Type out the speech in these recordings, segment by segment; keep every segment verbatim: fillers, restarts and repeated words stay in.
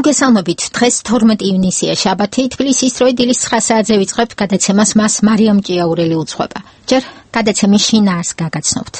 მოგესალმებით. დღეს თორმეტი ივნისია, შაბათი. თბილისის დროით დილის ცხრა საათზე ვიწყებთ გადაცემას. მას მარიამ ჭიაურელი უძღვება. ჯერ გადაცემის შინაარსს გაგაცნობთ.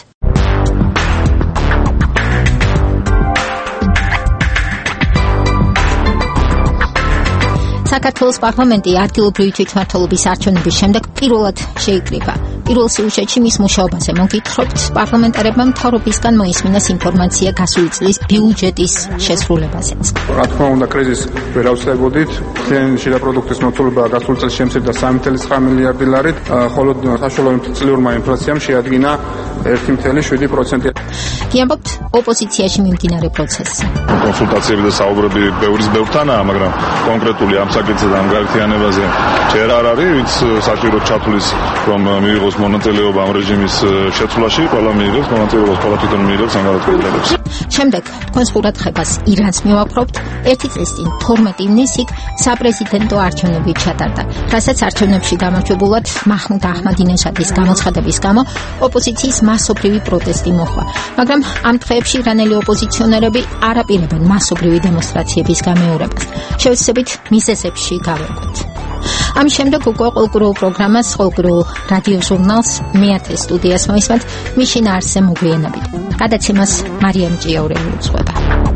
საქართველოს პარლამენტი ადგილობრივი თვითმმართველობის არჩევნების შემდეგ პირველად შეიკრიბა. პირველ სიუჟეტში მის მუშაობაზე მოგითხრობთ, პარლამენტარებმა მთავრობისგან მოისმინეს ინფორმაცია გასული წლის ბიუჯეტის შესრულებაზეც. რა თქმა უნდა, კრიზისს ვერ ავსებოდით. მთლიანი შიდა პროდუქტის მოცულობა გასულ წელს შემცირდა სამი წელი ცხრა მილიარდი ლარით, ხოლო საშუალო წლიურმა ინფლაციამ შეადგინა ერთი წელი შვიდი პროცენტი. გიამბობთ ოპოზიციაში მიმდინარე პროცესზე. კონსულტაციები და საუბრები ბევრის ბევრთანაა, მაგრამ კონკრეტული ამ საკითხზე და ამ გაერთიანებაზე ჯერ არ არის, ვინც საჭირო ჩათვლის, რომ მიიღოს მონაწილეობა ამ რეჟიმის შეცვლაში, ყველა მიიღებს მონაწილეობას, ყველა თვითონ მიიღებს ამ გადაწყვეტილებას. შემდეგ თქვენს ყურადღებას ირანს მივაპყრობთ. ერთი წლის წინ თორმეტი ივნისს იქ საპრეზიდენტო არჩევნები ჩატარდა, რასაც არჩევნებში გამარჯვებულად მაჰმუდ აჰმადინეჟადის გამოცხადების გამო ოპოზიციის მასობრივი პროტესტი მოხდა. მაგრამ ამ დღეებში ირანელი ოპოზიციონერები არ აპირებენ მასობრივი დემონსტრაციების გამეორებას. შევეცდებით მიზეზებში გავერკვით. ამის შემდეგ უკვე ყოველდღიურ პროგრამას, ყოველდღიურ რადიო ჟურნალს მეათე სტუდიას მოისმენთ, მის შინაარსზე მოგვიანებით. გადაცემას მარიამ ჭიაურელი უძღვება.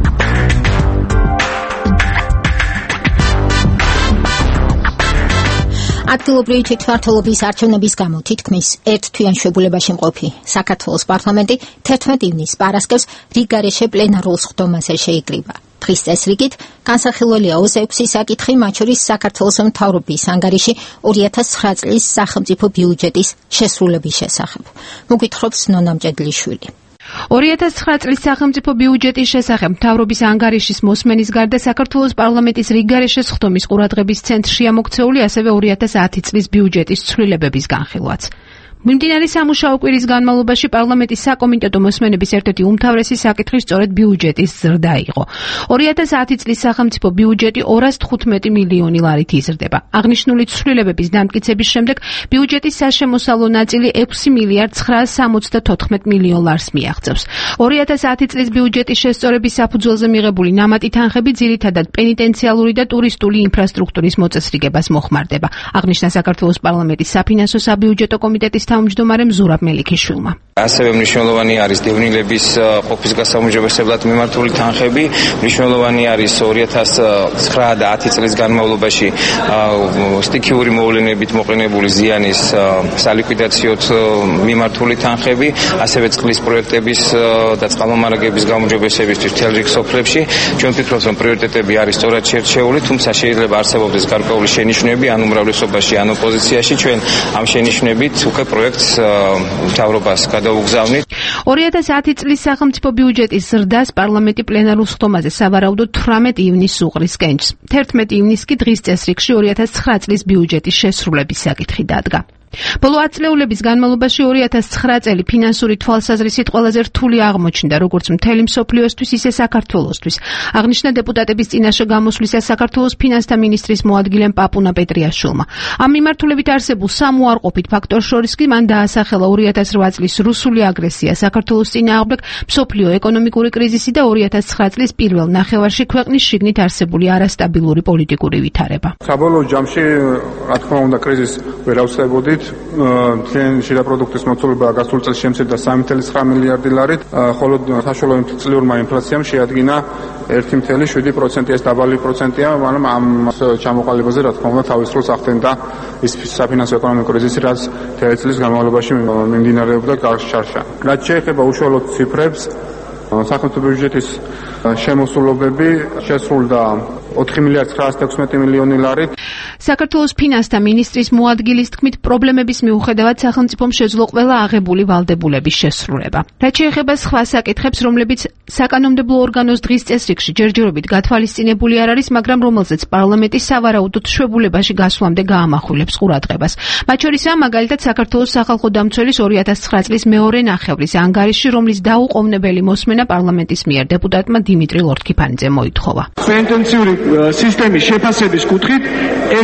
ადგილობრივი თვითმმართველობის არჩევნების გამო თითქმის ერთ თვიან შვებულებაში მყოფი საქართველოს პარლამენტი თერთმეტი ივნისს პარასკევს რიგგარეშე პლენარულ სხდომაზე შეიკრიბა. დღის წესრიგით განსახილველია ოცდაექვსი საკითხი, მათ შორის საქართველოს მთავრობის ანგარიში ორი ათას ცხრა წლის სახელმწიფო ბიუჯეტის შესრულების შესახებ. მოგვითხრობს ნონა მჭედლიშვილი. ორი ათას ცხრა წლის სახელმწიფო ბიუჯეტის შესახებ მთავრობის ანგარიშის მოსმენის გარდა საქართველოს პარლამენტის რიგგარეშე სხდომის ყურადღების ცენტრშია მოქცეული ასევე ორი ათას ათი წლის ბიუჯეტის ცვლილებების განხილვაც. მიმდინარე სამუშაო კვირის განმავლობაში პარლამენტის საკომიტეტო მოსმენების ერთ-ერთი უმთავრესი საკითხი სწორედ ბიუჯეტის ზრდა იყო. ორი ათას ათი წლის სახელმწიფო ბიუჯეტი ორას თხუთმეტი მილიონი ლარით იზრდება. აღნიშნული ცვლილებების დამტკიცების შემდეგ ბიუჯეტის საშემოსავლო ნაწილი ექვსი მილიარდ ცხრაას სამოცდათოთხმეტ მილიონ ლარს მიაღწევს. ორი ათას ათი წლის ბიუჯეტის შესწორების საფუძველზე მიღებული ნამატი თანხები ძირითადად პენიტენციალური და ტურისტული ინფრასტრუქტურის მოწესრიგებას მოხმარდება. აღნიშნა საქართველოს პარლამენტის საფინანსო საბიუჯეტო კომიტეტის თავმჯდომარემ ზურაბ მელიქიშვილმა. ასევე მნიშვნელოვანი არის დევნილების ყოფის გასაუმჯობესებლად მიმართული თანხები. მნიშვნელოვანი არის ორი ათას ცხრა და ათი წლის განმავლობაში სტიქიური მოვლენებით მოყენებული ზიანის სალიკვიდაციოდ მიმართული თანხები, ასევე წყლის პროექტების და წყალმომარაგების გაუმჯობესებისთვის მთელ რიგ სოფლებში. ჩვენ ვფიქრობთ, რომ პრიორიტეტები არის სწორად შერჩეული, თუმცა შეიძლება არსებობდეს გარკვეული შენიშვნები ან უმრავლესობაში ან ოპოზიციაში. ჩვენ ამ შენიშვნებით უკვე პროექტს მთავრობას გადაუგზავნით. ორი ათას ათი წლის სახელმწიფო ბიუჯეტის ზრდას პარლამენტი პლენარულ სხდომაზე სავარაუდოდ თვრამეტი ივნისს უყრის კენჭს. თერთმეტი ივნისს კი დღის წესრიგში ორი ათას ცხრა წლის ბიუჯეტის შესრულების საკითხი დადგა. ბოლო ათწლეულების განმავლობაში ორი ათას ცხრა წელი ფინანსური თვალსაზრისით ყველაზე რთული აღმოჩნდა როგორც მთელი მსოფლიოსთვის, ისე საქართველოსთვის. აღნიშნა დეპუტატების წინაშე გამოსვლისას საქართველოს ფინანსთა მინისტრის მოადგილემ პაპუნა პეტრიაშვილმა. ამ მიმართულებით არსებულ სამუარყოფით ფაქტორს შორის კი მან დაასახელა ორი ათას რვა წლის რუსული აგრესია საქართველოს წინააღმდეგ, მსოფლიო ეკონომიკური კრიზისი და ორი ათას ცხრა წლის პირველ ნახევარში ქვეყნის შიგნით არსებული არასტაბილური პოლიტიკური ვითარება. საბოლოო ჯამში, რა თქმა უნდა, კრიზისს ვერ ავსებოდით. მთლიანი შიდა პროდუქტის მოცულობა გასულ წელს შემცირდა სამი წელი ცხრა მილიარდი ლარით, ხოლო საშუალო წლიურმა ინფლაციამ შეადგინა ერთი წელი შვიდი პროცენტი. ეს დაბალი პროცენტია, მაგრამ ამ ჩამოყალიბაზე რა თქმა უნდა თავის როლს ახდენდა ის საფინანსო ეკონომიკური კრიზისი, რაც მთელი წლის განმავლობაში მიმდინარეობდა გარშარშა. რაც შეეხება უშუალოდ ციფრებს, სახელმწიფო ბიუჯეტის შემოსულობები შესრულდა ოთხი მილიარდ ცხრაას ათექვსმეტი მილიონი ლარით. საქართველოს ფინანსთა მინისტრის მოადგილის თქმით, პრობლემების მიუხედავად სახელმწიფომ შეძლო ყველა აღებული ვალდებულების შესრულება. რაც შეეხება სხვა საკითხებს, რომლებიც საკანონმდებლო ორგანოს დღის წესრიგში ჯერჯერობით გათვალისწინებული არ არის, მაგრამ რომელზეც პარლამენტი სავარაუდოდ შვებულებაში გასვლამდე გაამახვილებს ყურადღებას. მათ შორისაა მაგალითად საქართველოს სახალხო დამცველის ორი ათას ცხრა წლის მეორე ნახევრის ანგარიში, რომლის დაუყოვნებელი მოსმენა პარლამენტის მიერ დეპუტატმა დიმიტრი ლორთქიფანიძემ მოითხოვა. პენიტენციური სისტემის შეფასების კუთხით ეს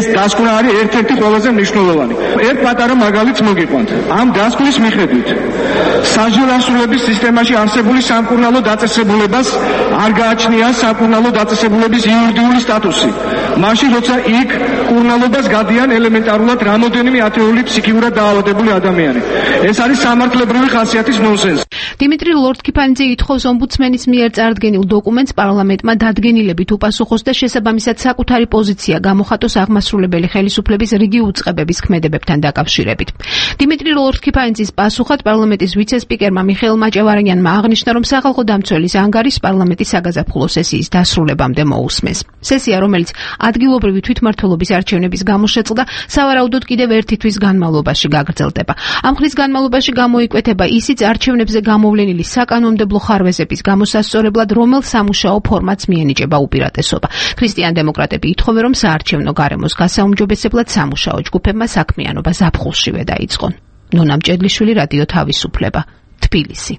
ეს დასკვნა არის ერთ-ერთი ყველაზე მნიშვნელოვანი. ერთ პატარა მაგალითს მოგიყვანთ. ამ დასკვნის მიხედვით საჯელასულების სისტემაში არსებული სამკურნალო დაწესებულებას არ გააჩნია სამკურნალო დაწესებულების იურიდიული სტატუსი. მაშინ როცა იქ კურნალობას გადიან ელემენტარულად რამოდენიმე ათეული ფსიქიურად დაავადებული ადამიანი. ეს არის სამართლებრივი ხასიათის ნონსენსი. დიმიტრი ლორდ-კიფანიძე ითხოვს ომბუდსმენის მიერ წარდგენილ დოკუმენტს პარლამენტმა დადგენილებით უპასუხოს და შესაბამისად საკუთარი პოზიცია გამოხატოს აღმასრულებელი ხელისუფლების რიგი უწყებების ქმედებებთან დაკავშირებით. დიმიტრი ლორდ-კიფანიძის პასუხად პარლამენტის ვიცე-სპიკერმა მიხეილ მაჭავარიანმა აღნიშნა, რომ სახალხო დამცველის ანგარიშს პარლამენტის საგაზაფხულო სესიის დასრულებამდე მოусმეს. სესია, რომელიც ადგილობრივი თვითმმართველობის არჩევნების გამო შეწყდა, სავარაუდოდ კიდევ ერთი თვის განმავლობაში გაგრძელდება. ამ ხნის განმავლობაში გამოიკვეთება ისიც არჩევნებზე გამოვლენილი საკანონმდებლო ხარვეზების გამოსასწორებლად, რომელ სამუშაო ფორმატს მიენიჭება უპირატესობა. ქრისტიან-დემოკრატები ითხოვენ, რომ საარჩევნო გარემოს გასაუმჯობესებლად სამუშაო ჯგუფებმა საქმიანობა ზაფხულშივე დაიწყონ. ნონა მჭედლიშვილი, რადიო თავისუფლება, თბილისი.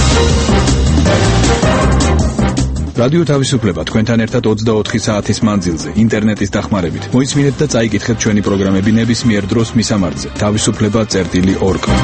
რადიო თავისუფლება თქვენთან ერთად ოცდაოთხი საათის მანძილზე ინტერნეტის დახმარებით. მოისმინეთ და წაიკითხეთ ჩვენი პროგრამები ნებისმიერ დროს მისამართზე თავისუფლება წერტილი ორ კა.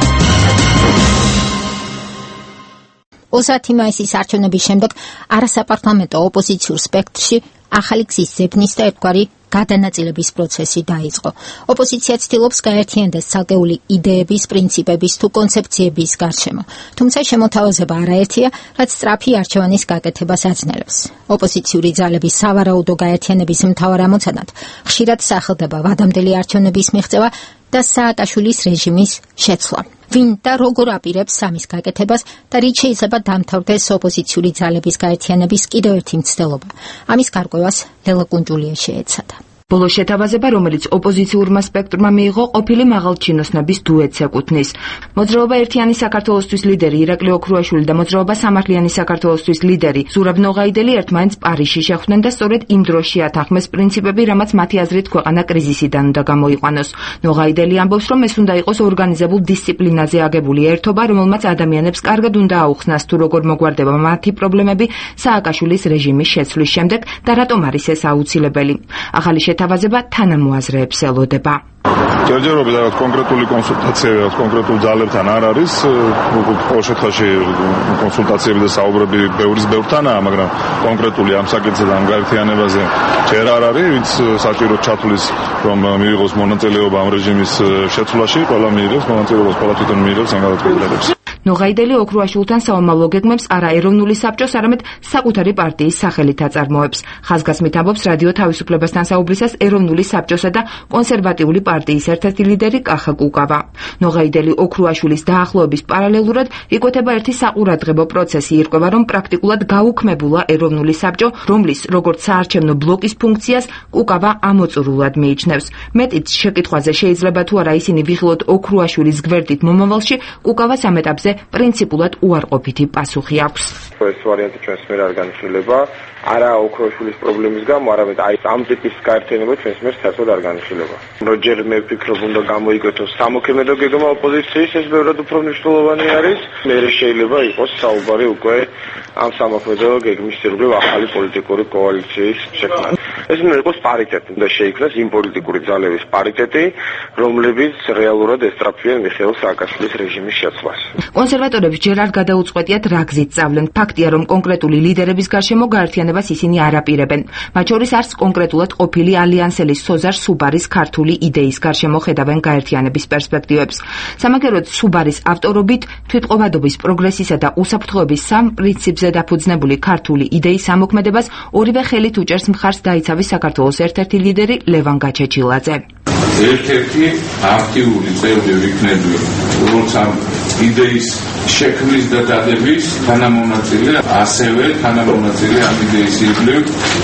ოცდაათი მაისის არჩევნების შემდეგ არასაპარლამენტო ოპოზიციურ სპექტრში ახალი გზის ზებნის და ერთგვარი გადანაწილების პროცესი დაიწყო. ოპოზიცია ცდილობს გაერთიანდეს ცალკეული იდეების, პრინციპების თუ კონცეფციების გარშემო. თუმცა შემოთავაზება არაერთია, რაც სწრაფი არჩევანის გაკეთებას აძნელებს. ოპოზიციური ძალების სავარაუდო გაერთიანების მთავარ ამოცანად ხშირად სახელდება ვადამდელი არჩევნების მიღწევა და სააკაშვილის რეჟიმის შეცვლა. ვინ და როგორ აპირებს სამის გაკეთებას და რით შეიძლება დამთავრდეს ოპოზიციური ძალების გაერთიანების კიდევ ერთი მცდელობა. ამის გარკვევას ლელა კუნჯულია შეეცადა. ბოლო შეთავაზება, რომელიც ოპოზიციურმა სპექტრმა მიიღო, ყოფილი მაღალჩინოსნების დუეტს ეკუთვნის. მოძრაობა ერთიანი საქართველოსთვის ლიდერი ირაკლი ოქრუაშვილი და მოძრაობა სამართლიანი საქართველოსთვის ლიდერი ზურაბ ნოღაიდელი ერთმანეთს პარიზში შეხვდნენ და სწორედ იმ დროს შეათანხმეს პრინციპები, რამაც მათი აზრით ქვეყანა კრიზისიდან უნდა გამოიყვანოს. ნოღაიდელი ამბობს, რომ ეს უნდა იყოს ორგანიზებულ დისციპლინაზე აგებული ერთობა, რომელმაც ადამიანებს კარგად უნდა აუხსნას, თუ როგორ მოგვარდება მათი პრობლემები სააკაშვილის რეჟიმის შეცვლის შემდეგ და რატომ არის ეს აუცილებელი. ახალი შეთავაზება თანამოაზრეებს ელოდება. ჯერჯერობით რაღაც კონკრეტული კონსულტაციები რაღაც კონკრეტულ ძალებთან არ არის. ყოველ შემთხვევაში კონსულტაციები და საუბრები ბევრის ბევრთანაა, მაგრამ კონკრეტული ამ საკითხზე და ამ გაერთიანებაზე ჯერ არ არის, ვინც საჭიროდ ჩათვლის, რომ მიიღოს მონაწილეობა ამ რეჟიმის შეცვლაში, ყველა მიიღებს მონაწილეობას, ყველა თვითონ მიიღებს ამ გადაწყვეტილებას. ნოღაიდელი ოქრუაშვილთან საომავლო გეგმებს არა ეროვნული საბჭოს, არამედ საკუთარი პარტიის სახელით აწარმოებს. ხაზგასმით ამბობს რადიო თავისუფლებასთან საუბრისას ეროვნული საბჭოსა და კონსერვატიული პარტიის ერთ-ერთი ლიდერი კახა კუკავა. ნოღაიდელი ოქრუაშვილის დაახლოების პარალელურად იკვეთება ერთი საყურადღებო პროცესი, ირკვევა, რომ პრაქტიკულად გაუქმებულა ეროვნული საბჭო, რომლის როგორც საარჩევნო ბლოკის ფუნქციას კუკავა ამოწურულად მიიჩნევს. მეტიც შეკითხვაზე შეიძლება თუ არა ისინი ვიხილოთ ოქრუაშვილის გვერდით მომავალში, კუკავას ამ ეტაპზე პრინციპულად უარყოფითი პასუხი აქვს. ეს ვარიანტი ჩვენს მიერ არ განხილება, არა ოქროაშვილის პრობლემის გამო, არამედ აი ამ ტიპის გაერთიანება ჩვენს მიერ საერთოდ არ განხილება. როჯერ მე ვფიქრობ, უნდა გამოიგეთოს სამოქმედო გეგმა ოპოზიციის, ეს ბევრად უფრო მნიშვნელოვანი არის. მე შეიძლება იყოს საუბარი უკვე ამ სამოქმედო გეგმის ირგვლივ ახალი პოლიტიკური კოალიციის შექმნა. ეს უნდა იყოს პარიტეტი, უნდა შეიქმნას იმ პოლიტიკური ძალების პარიტეტი, რომლებიც რეალურად ესწრაფვიან მიხეილ სააკაშვილის რეჟიმის შეცვლას. კონსერვატორებს ჯერ არ გადაუწყვეტიათ რა გზით სწავლენ. ფაქტია, რომ კონკრეტული ლიდერების გარშემო გაერთიანებას ისინი არ აპირებენ. მათ შორის არც კონკრეტულად ყოფილი ალიანსელის სოზარ სუბარის ქართული იდეის გარშემო ხედავენ გაერთიანების პერსპექტივებს. სამაგეროდ სუბარის ავტორობით თვითყოფადობის, პროგრესისა და უსაფრთხოების სამ პრინციპზე დაფუძნებული ქართული idei სამოქმედებას ორივე ხელით უჭერს მხარს დაიცავის საქართველოს ერთ-ერთი ლიდერი ლევან გაჩეჩილაძე. ერთ-ერთი აქტიური წევრი ვიქნები, როგორც ამ იდეის შექმნის და დადების თანამონაწილე, ასევე თანამონაწილე ამ იდეის ირგვლივ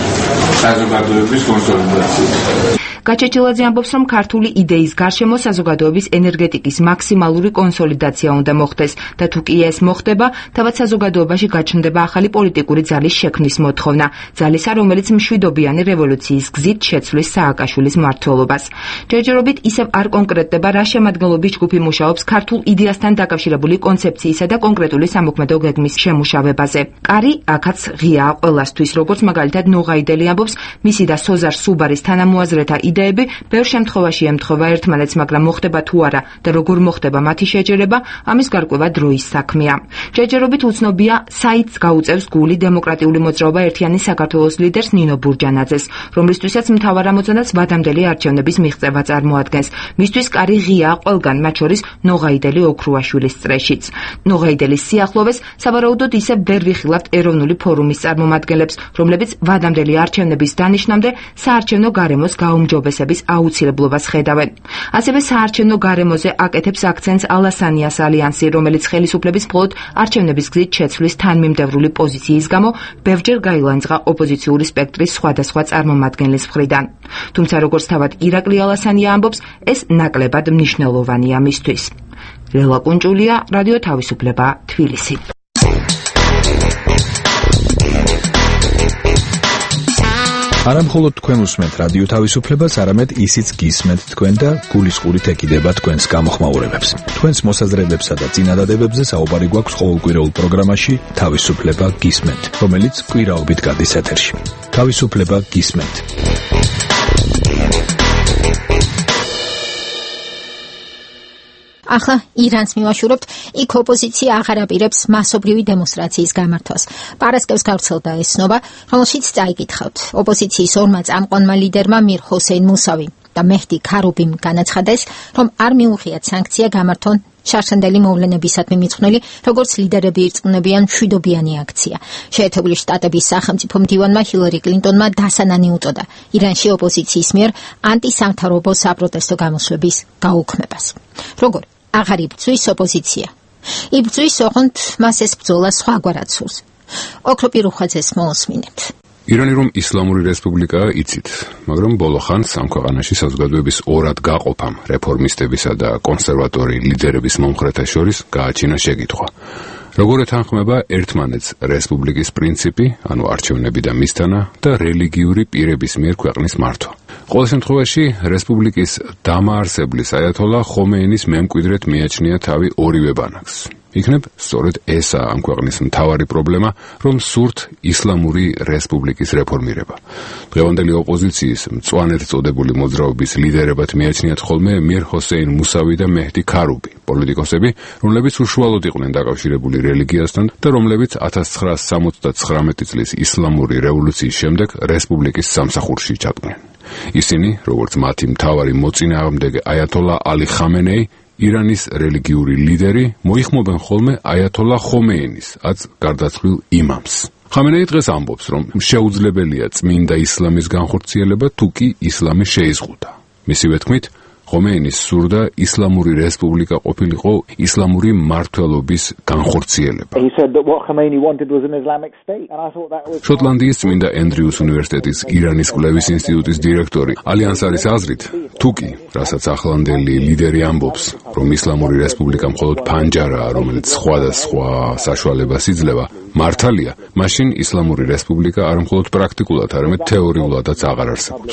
საზოგადოების კონსოლიდაციას. გაჩეჩილაძე ამბობს, რომ ქართული იდეის გარშემო საზოგადოების ენერგეტიკის მაქსიმალური კონსოლიდაცია უნდა მოხდეს და თუ კი ეს მოხდება, თავად საზოგადოებაში გაჩნდება ახალი პოლიტიკური ძალის შექმნის მოთხოვნა, ძალისა, რომელიც მშვიდობიანი რევოლუციის გზით შეცვლის სააკაშვილის მმართველობას. ჯერჯერობით ისევ არ კონკრეტდება, რა შემადგენლობის ჯგუფი მუშაობს ქართულ იდეასთან დაკავშირებული კონცეფციისა და კონკრეტული სამოქმედო გეგმის შემუშავებაზე. კარი აქაც ღიაა ყველასთვის, როგორც მაგალითად ნოღაიდელი ამბობს, მისი და სოზარ სუბარის თანამოაზრეთა იდეები ბევრ შემთხვევაში ემთხვევა ერთმანეთს, მაგრამ მოხდება თუ არა და როგორ მოხდება მათი შეჯერება, ამის გარკვევა დროის საქმეა. ჯერჯერობით უცნობია, საიტს გაუწევს გული დემოკრატიული მოძრაობა ერთიანი საქართველოს ლიდერს ნინო ბურჯანაძეს, რომლისთვისაც მთავარ ამოცანას ვადამდელი არჩევნების მიღწევა წარმოადგენს. მისთვის კარი ღიაა ყველგან, მათ შორის ნოღაიდელი ოქრუაშვილის წრეშიც. ნოღაიდელის სიახლოვეს სავარაუდოდ ისევ ვერ ვიხილავთ ეროვნული ფორუმის წარმომადგენლებს, რომლებიც ვადამდელი არჩევნების დანიშნამდე საარჩევნო გარემოს გაუმჯობესების აუცილებლობას ხედავენ. ასევე საარჩევნო გარემოზე აკეთებს აქცენტს ალასანიას ალიანსი, რომელიც ხელისუფლების მხოლოდ არჩევნების გზით შეცვლის თანმიმდევრული პოზიციის გამო ბევრჯერ გაილანძღა ოპოზიციური სპექტრის სხვადასხვა წარმომადგენლის მხრიდან. თუმცა როგორც თავად ირაკლი ალასანია ამბობს, ეს ნაკლებად მნიშვნელოვანია მისთვის. რელა კუნჭულია, რადიო თავისუფლება, თბილისი. არა მხოლოდ თქვენ უსმენთ რადიო თავისუფლებას, არამედ ისიც გისმენთ თქვენ და გულისყურით ეკიდება თქვენს გამოხმაურებებს. თქვენს მოსაზრებებსა და წინადადებებზე საუბარი გვაქვს ყოველკვირეულ პროგრამაში თავისუფლება გისმენთ, რომელიც კვირაობით გადის ეთერში. თავისუფლება გისმენთ. ახლა ირანს მივაშურებთ, იქ ოპოზიცია აღარ აპირებს მასობრივი დემონსტრაციის გამართვას. პარასკევს გავრცელდა ეს ცნობა, რომელშიც წაიკითხავთ. ოპოზიციის ორმა წამყვანმა ლიდერმა მირ ჰოსეინ მუსავი და მეჰდი ქარუბიმ განაცხადეს, რომ არ მიუღიათ სანქცია გამართონ შარშანდელი მოვლენებისადმი მიძღვნილი, როგორც ლიდერები ირწმუნებიან მშვიდობიანი აქცია. შეერთებული შტატების სახელმწიფო მდივანმა ჰილარი კლინტონმა დასანანი უწოდა ირანში ოპოზიციის მიერ ანტისამთავრობო საპროტესტო გამოსვლების გაუქმებას. როგორ აღარ იბრძვის ოპოზიცია? იბრძვის, ოღონდ მას ეს ბრძოლა სხვაგვარად სურს. ოქროპირ უხვაძეს მოусმინებთ. ირანი რომ ისლამური რესპუბლიკაა, იცით, მაგრამ ბოლო ხანს ამ ქვეყანაში საზოგადოების ორად გაყოფამ რეფორმისტებისა და კონსერვატორი ლიდერების მომხრეთა შორის გააჩინა შეკითხვა. როგორ ეთანხმება ერთმანეთს რესპუბლიკის პრინციპი, ანუ არჩევნები და მისთანა და რელიგიური პირების მიერ ქვეყნის მართვა. ყოველ შემთხვევაში რესპუბლიკის დამაარსებლის აიათოლა ხომეინის მემკვიდრედ მიაჩნია თავი ორივე ბანაკს. იქნებ სწორედ ესაა ამ ქვეყნის მთავარი პრობლემა, რომ სურთ ისლამური რესპუბლიკის რეფორმირება. დღევანდელი ოპოზიციის მწვანედ წოდებული მოძრაობის ლიდერებად მიაჩნიათ ხოლმე მირ ჰოსეინ მუსავი და მეჰდი ქარუბი, პოლიტიკოსები, რომლებიც უშუალოდ იყვნენ დაკავშირებული რელიგიასთან და რომლებიც ათას ცხრაას სამოცდათხრამეტი წლის ისლამური რევოლუციის შემდეგ რესპუბლიკის სამსახურში ჩადგნენ. ისინი, როგორც მათი მთავარი მოწინააღმდეგე აიათოლა ალი ხამენეი, ირანის რელიგიური ლიდერი, მოიხმობენ ხოლმე აიათოლა ხომეინის, აც გარდაცვლილ იმამს. ხამენეი დღეს ამბობს, რომ შეუძლებელია წმინდა ისლამის განხორციელება, თუ კი ისლამი შეიზღუდა. მისივე თქმით, ხომეინის სურდა ისლამური რესპუბლიკა ყოფილიყო ისლამური მმართველობის განხორციელება. შოტლანდიის წმინდა ენდრიუს უნივერსიტეტის ირანის კვლევის ინსტიტუტის დირექტორი ალი ანსარის აზრით, თუ კი, რასაც ახლანდელი ლიდერი ამბობს, რომ ისლამური რესპუბლიკა მხოლოდ ფანჯარაა, რომელიც სხვადასხვა საშუალებას იძლევა, მართალია, მაშინ ისლამური რესპუბლიკა არ მხოლოდ პრაქტიკულად, არამედ თეორიულადაც აღარ არსებობს.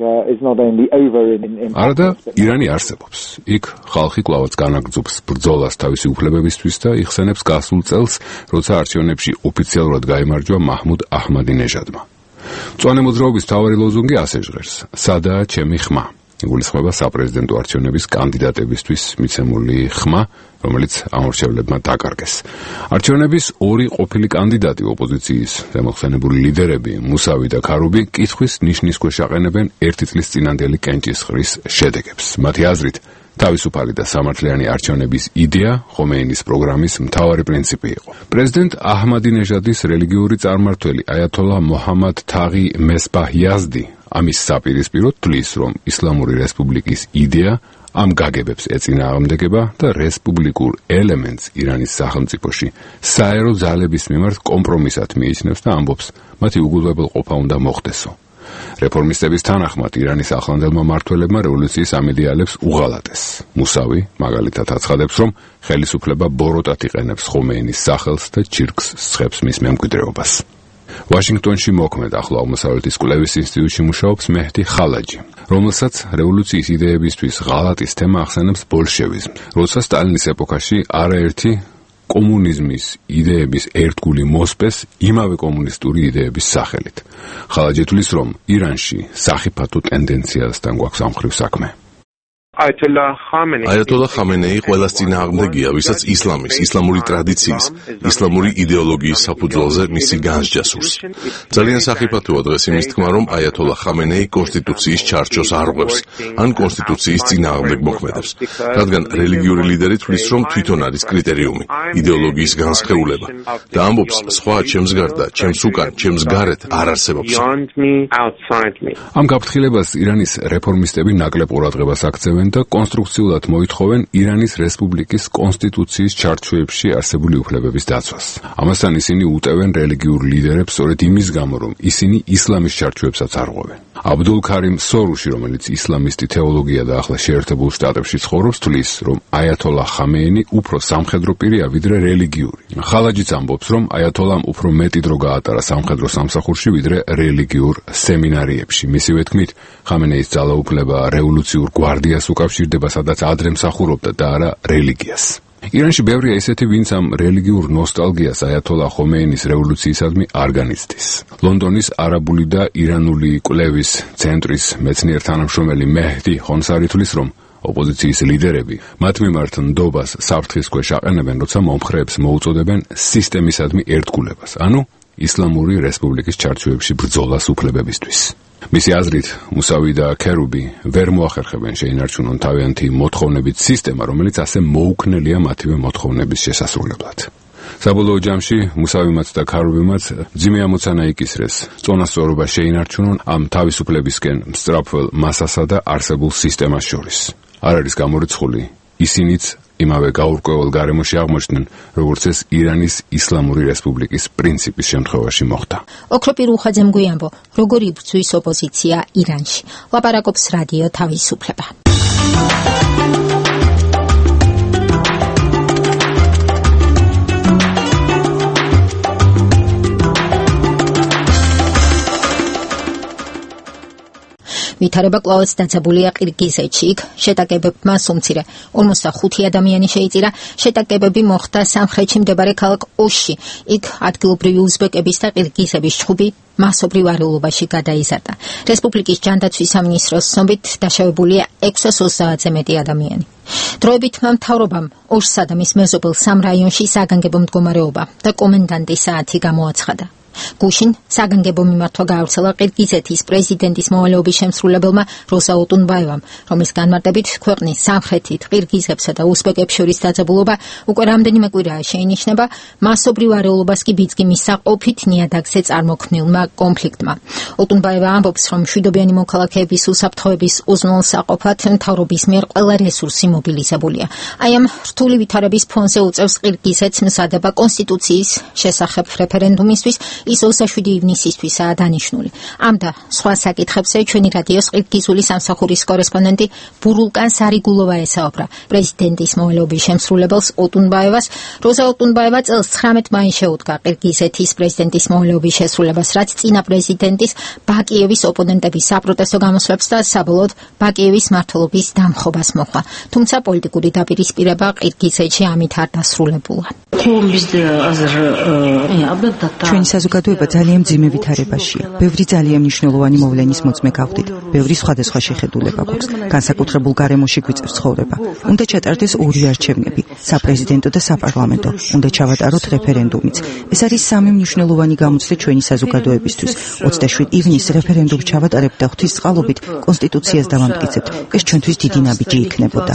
არადა ირანი არსებობს. იქ ხალხი კვლავაც განაგრძობს ბრძოლას თავისი უფლებებისთვის და იხსენებს გასულ წელს, როცა არჩევნებში ოფიციალურად გაიმარჯვა მაჰმუდ აჰმადინეჟადმა. მწვანე მოძრაობის მთავარი ლოზუნგი ასე ჟღერს: სადაა ჩემი ხმა? იგულისხმება საპრეზიდენტო არჩევნების კანდიდატებისთვის მიცემული ხმა, რომელიც ამორჩევლებმა დაკარგეს. არჩევნების ორი ყოფილი კანდიდატი ოპოზიციის შემოხსენებული ლიდერები, მუსავი და ქარუბი, კითხვის ნიშნის ქვეშ აყენებენ ერთი წლის წინანდელი კენჭისყრის შედეგებს. მათი აზრით, თავისუფალი და სამართლიანი არჩევნების იდეა ხომეინის პროგრამის მთავარი პრინციპი იყო. პრეზიდენტ აჰმადინეჟადის რელიგიური წარმმართველი აიათოლა მოჰამად თაღი მესბაჰ-იაზდი ამის საპირისპიროდ თვლის, რომ ისლამური რესპუბლიკის იდეა ამ გაგებებს ეწინააღმდეგება და რესპუბლიკურ ელემენტს ირანის სახელმწიფოში საერო ძალების მიმართ კომპრომისად მიიჩნევს და ამბობს, მათი უგულებელყოფა უნდა მოხდესო. რეფორმისტების თანახმად ირანის ახლანდელმა მმართველებმა რევოლუციის ამ იდეალებს უღალატეს. მუსავი მაგალითად აცხადებს, რომ ხელისუფლება ბოროტად იყენებს ხომეინის სახელს და ჩირკს სხებს მის მემკვიდრეობას. ვაშინგტონში მოქმედ ახლოაღმოსავლეთის კვლევის ინსტიტუტში მუშაობს მეჰდი ხალაჯი, რომელსაც რევოლუციის იდეებისთვის ღალატის თემა ახსენებს ბოლშევიზმს, როცა სტალინის ეპოქაში არაერთი კომუნიზმის იდეების ერთგული მოსპეს იმავე კომუნისტური იდეების სახელით. ხალაჯეთulis რომ ირანში სახიფათო ტენდენციასთან გვაქვს ამ ხრივ საქმე. აიათოლა ხამენეი ყველას წინააღმდეგია, ვისაც ისლამის, ისლამური ტრადიციის, ისლამური იდეოლოგიის საფუძველზე მისი განსჯა სურს. ძალიან სახიფათოა დღეს იმის თქმა, რომ აიათოლა ხამენეი კონსტიტუციის ჩარჩოს არღვევს, ან კონსტიტუციის წინააღმდეგ მოქმედებს, რადგან რელიგიური ლიდერი თვლის, რომ თვითონ არის კრიტერიუმი, იდეოლოგიის განსხეულება და ამბობს, სხვა ჩემს გარდა, ჩემს უკან, ჩემს გარეთ არ არსებობს. ამ გაფრთხილებას ირანის რეფორმისტები ნაკლებ ყურადღებას აქცევენ და კონსტრუქციულად მოითხოვენ ირანის რესპუბლიკის კონსტიტუციის ჩარჩოებში არსებული უფლებების დაცვას. ამასთან ისინი უტევენ რელიგიურ ლიდერებს სწორედ იმის გამო, რომ ისინი ისლამის ჩარჩოებსაც არღვევენ. აბდულ ქარიმ სორუში, რომელიც ისლამისტი თეოლოგია და ახლა შეერთებულ შტატებში ცხოვრობს, თვლის, რომ აიათოლა ხამეინი უფრო სამხედრო პირია, ვიდრე რელიგიური. ხალაჯიც ამბობს, რომ აიათოლამ უფრო მეტი დრო გაატარა სამხედრო სამსახურში, ვიდრე რელიგიურ სემინარიებში. მისივე თქმით, ხამენეის ძალაუფლება რევოლუციურ გვარდიას უკავშირდება, სადაც ადრე მსახურობდა და არა რელიგიას. ირანში ბევრია ისეთი, ვინც ამ რელიგიურ ნოსტალგიას აიათოლა ხომეინის რევოლუციისადმი არ განიცდის. ლონდონის არაბული და ირანული კვლევის ცენტრის მეცნიერ თანამშრომელი მეჰდი ხონსარი თვლის, რომ ოპოზიციის ლიდერები მათ მიმართ ნდობას საფრთხის ქვეშ აყენებენ, როცა მომხრეებს მოუწოდებენ სისტემისადმი ერთგულებას, ანუ ისლამური რესპუბლიკის ჩარჩოებში ბრძოლას უფლებებისთვის. მისი აზრით, მუსავი და ქერუბი ვერ მოახერხებენ შეინარჩუნონ თავიანთი მოთხოვნებით სისტემა, რომელიც ასე მოუქნელია მათივე მოთხოვნების შესასრულებლად. საბოლოო ჯამში მუსავიმაც და ქერუბიმაც ძიმე ამოცანა იკისრეს, წონასწორობა შეინარჩუნონ ამ თავისუფლებისკენ მსწრაფველ მასასა და არსებულ სისტემას შორის. არ არის გამორიცხული, ისინიც იმავე გაურკვეველ გარემოში აღმოჩნდნენ, როგორც ეს ირანის ისლამური რესპუბლიკის პრინციპის შემთხვევაში მოხდა. ოქროპირ უხაძემ გვიამბო, როგორი ბრძვის ოპოზიცია ირანში. ლაპარაკობს რადიო თავისუფლება. ვითარება კვლავაც დაძაბულია ყირგიზეთში. იქ შეტაკებებმა სუმცირე ორმოცდახუთი ადამიანი შეიწირა. შეტაკებები მოხდა სამხრეთში მდებარე ქალაქ ოში. იქ ადგილობრივი უზბეკების და ყირგიზების ჯგუფი მასობრივ არეულობაში გადაიზარდა. რესპუბლიკის ჯანდაცვის სამინისტროს ცნობით დაშავებულია ექვსას ოცდაათზე მეტი ადამიანი. დროებითმა მთავრობამ ოშსა და მის მეზობელ სამ რაიონში საგანგებო მდგომარეობა და კომენდანტის საათი გამოაცხადა. გუშინ საგანგებო მიმართვა გაავრცელა ყირგიზეთის პრეზიდენტის მოვალეობის შემსრულებელმა როზა ოტუნბაევამ, რომლის განმარტებით ქვეყნის სამხრეთით ყირგიზებსა და უზბეკებს შორის დაძაბულობა უკვე რამდენიმე კვირაა შეინიშნება, მასობრივ არეულობას კი ბიძგი მისცა ყოფით ნიადაგზე წარმოქმნილმა კონფლიქტმა. ოტუნბაევა ამბობს, რომ მშვიდობიანი მოქალაქეების უსაფრთხოების უზრუნველსაყოფად მთავრობის მიერ ყველა რესურსი მობილიზებულია. აი ამ რთული ვითარების ფონზე უწევს ყირგიზეთს მზადება კონსტიტუციის შესახებ რეფერენდუმისთვის, ის ოცდაშვიდი ივნისისთვისაა დანიშნული. ამ და სხვა საკითხებზე ჩვენი რადიოს ყირგიზული სამსახურის კორესპონდენტი ბურულკან სარიგულოვა ესაუბრა პრეზიდენტის მოვალეობის შემსრულებელს ოტუნბაევას. როზა ოტუნბაევა წელს ცხრამეტ მაისს შეუდგა ყირგიზეთის პრეზიდენტის მოვალეობის შესრულებას, რაც წინა პრეზიდენტის ბაკიევის ოპონენტების საპროტესტო გამოსვლებს და საბოლოოდ ბაკიევის მმართველობის დამხობას მოჰყვა. თუმცა პოლიტიკური დაპირისპირება ყირგიზეთში ამით არ დასრულებულა. ჩვენი საზოგადოება ძალიან მძიმე ვითარებაშია. ბევრი ძალიან მნიშვნელოვანი მოვლენის მოწმე გავხდით. ბევრი სხვადასხვა შეხედულება გვაქვს. განსაკუთრებულ გარემოში გვიწევს ცხოვრება. უნდა ჩატარდეს ორი არჩევნები, საპრეზიდენტო და საპარლამენტო. უნდა ჩავატაროთ რეფერენდუმიც. ეს არის სამი მნიშვნელოვანი გამოცდა ჩვენი საზოგადოებისთვის. ოცდაშვიდი ივნისს რეფერენდუმ ჩავატარებთ და ღვთისწყალობით კონსტიტუციას დავამტკიცებთ. ეს ჩვენთვის დიდი ნაბიჯი იქნებოდა.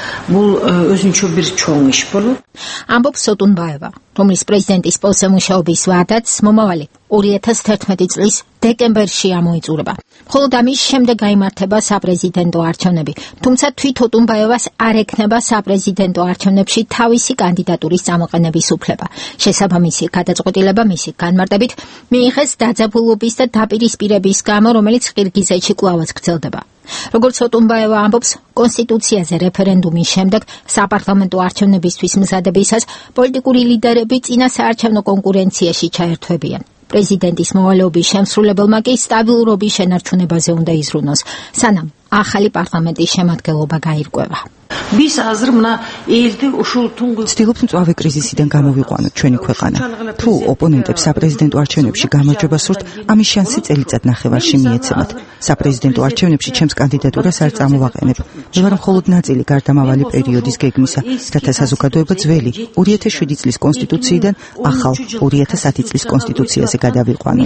ამბობს ოტუნბაევა, რომლის პრეზიდენტის პოსტზე მუშაობის ვადაც მომავალი ორი ათას თერთმეტი წლის დეკემბერში ამოიწურება. მხოლოდ ამის შემდეგ გაიმართება საპრეზიდენტო არჩევნები. თუმცა თვით ოტუნბაევას არ ექნება საპრეზიდენტო არჩევნებში თავისი კანდიდატურის წამოყენების უფლება. შესაბამისი გადაწყვეტილება მისი განმარტებით მიიღეს დაძაბულობის და დაპირისპირების გამო, რომელიც ყირგიზეთში კვლავაც გრძელდება. როგორც ოტუნბაევა ამბობს, კონსტიტუციაზე რეფერენდუმის შემდეგ საპარლამენტო არჩევნებისთვის მზადებისას პოლიტიკური ლიდერები წინა საარჩევნო კონკურენციაში ჩაერთვებიან. პრეზიდენტის მოვალეობის შემსრულებელმა კი სტაბილურობის შენარჩუნებაზე უნდა იზრუნოს, სანამ ახალი პარლამენტის შემადგენლობა გაირკვევა. ვის აზრმნა ელდი უშულთუნ ცდილობთ მწვავე კრიზისიდან გამოვიყვანოთ ჩვენი ქვეყანა. თუ ოპონენტებს საპრეზიდენტო არჩევნებში გამარჯვება სურთ, ამის შანსი წელიწად ნახევარში მიეცემათ. საპრეზიდენტო არჩევნებში ჩემს კანდიდატურას არ წამოვაყენებ. მე ვარ მხოლოდ ნაწილი გარდამავალი პერიოდის გეგმისა, რათა საზოგადოება ძველი ორი ათას შვიდი წლის კონსტიტუციიდან ახალ ორი ათას ათი წლის კონსტიტუციაზე გადავიყვანო.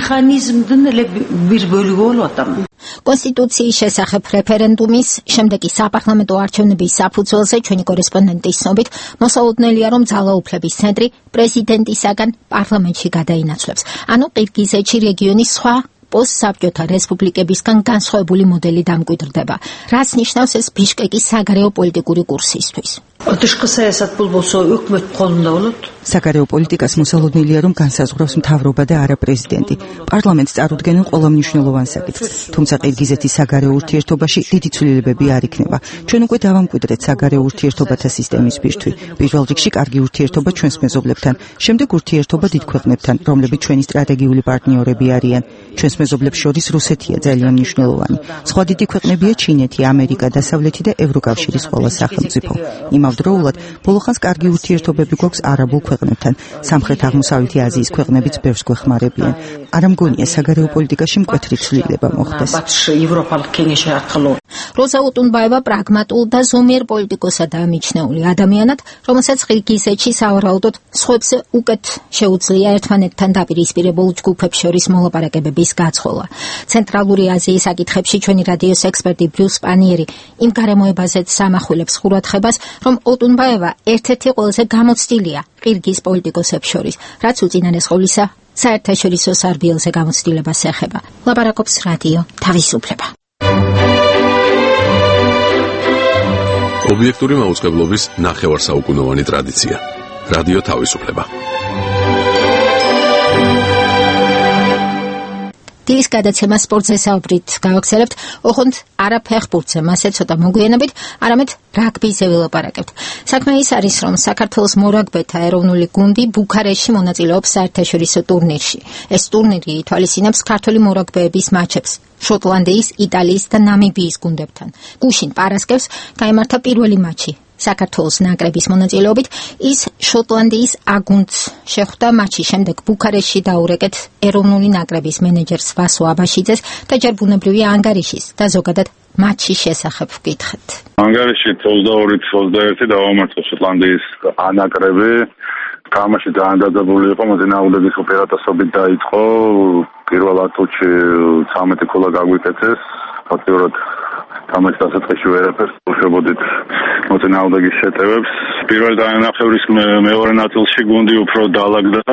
კონსტიტუციის შესახებ რეფერენდუმის, შემდეგ კი საპარლამენტო არჩევნების საფუძველზე ჩვენი კორესპონდენტის ცნობით მოსაუდნელია, რომ ძალაუფლების ცენტრი პრეზიდენტისაგან პარლამენტში გადაინაცვლებს. ანუ ყირგიზეთში რეგიონის სხვა პოსტსაბჭოთა რესპუბლიკებისგან განსხვავებული მოდელი დამკვიდრდება. რაც ნიშნავს ეს ბიშკეკის საგარეო პოლიტიკური კურსისთვის. საგარეო პოლიტიკას მოსალოდნელია, რომ განსაზღვრავს მთავრობა და არა პრეზიდენტი. პარლამენტს წარუდგენენ ყველა მნიშვნელოვან საკითხს, თუმცა ყირგიზეთის საგარეო ურთიერთობაში დიდი ცვლილებები არ იქნება. ჩვენ უკვე დავამკვიდრეთ საგარეო ურთიერთობათა სისტემის ბირთვი. პირველ რიგში კარგი ურთიერთობა ჩვენს მეზობლებთან, შემდეგ ურთიერთობა დიდ ქვეყნებთან, რომლებიც ჩვენი სტრატეგიული პარტნიორები არიან. ჩვენს მეზობლებს შორის რუსეთია ძალიან მნიშვნელოვანი. სხვა დიდი ქვეყნებია ჩინეთი, ამერიკა, დასავლეთი და ევროკავშირის ყველა სახელმწიფო. იმავდროულად, ბოლოხანს კარგი ურთიერთობები გვაქვს არაბულ ქვეყნებთან. სამხრეთ-აღმოსავლეთი აზიის ქვეყნებიც ბევრს გვეხმარებიან. არ ამგონია საგარეო პოლიტიკაში მკვეთრი ცვლილება მოხდეს. როზა უტუნბაევა პრაგმატულ და ზომიერ პოლიტიკოსადაა მიჩნეული ადამიანად, რომელსაც ყირგიზეთში სავარაუდოდ სხვებს უკეთ შეუძლია ერთმანეთთან დაპირისპირებულ ჯგუფებს შორის მოლაპარაკებების გაცხოვა. ცენტრალური აზიის საკითხებში ჩვენი რადიოს ექსპერტი ბრიუს პანიერი იმ გარემოებაზეც სამახვილებს ყურადღებას, რომ უტუნბაევა ერთ-ერთი ყველაზე გამოცდილია ყირგიზ პოლიტიკოსებს შორის, რაც უწინარესყოლისა საერთაშორისო სარბიელზე გამოცდილებას ეხება. ლაპარაკობს რადიო თავისუფლება. ობიექტური მაუწყებლობის ნახევარსაუკუნოვანი ტრადიცია. რადიო თავისუფლება. დილის გადაცემა სპორტზე საუბრით გავაგზავნებთ, ოღონდ არა ფეხბურთზე, მასე ცოტა მოგვიანებით, არამედ რაგბიზე ვილაპარაკებთ. საქმე ის არის, რომ საქართველოს მორაგბეთა ეროვნული გუნდი ბუქარესტში მონაწილეობს საერთაშორისო ტურნირში. ეს ტურნირი ითვალისწინებს ქართული მორაგბეების მაჩებს შოტლანდიის, იტალიის და ნამიბიის გუნდებთან. გუშინ პარასკევს გაიმართა პირველი მაჩი საქართველოს ნაკრების მონაწილეობით, ის შოტლანდიის აგუნდს შეხვდა. მაჩის შემდეგ ბუქარესტში დაურეკეთ ეროვნული ნაკრების მენეჯერს ვასო აბაშიძეს და ჯერ ბუნებრივია ანგარიშის და ზოგადად მაჩის შესახებ ვკითხეთ. ანგარიში ოცდაორი ოცდაერთი დავამარცხა შოტლანდიის ნაკრები. თამაში ძალიან დაძაბული იყო, მოწინააღმდეგის უპირატესობით დაიწყო. პირველ ათში ცამეტი ქულა გაგვიკეთეს. ფაქტიურად თამაში დასაწყისში ვერაფერს უშვებოდით მოწინააღმდეგის შეტევებს. პირველ დანახევრის მეორე ნაწილში გუნდი უფრო დაალაგდა,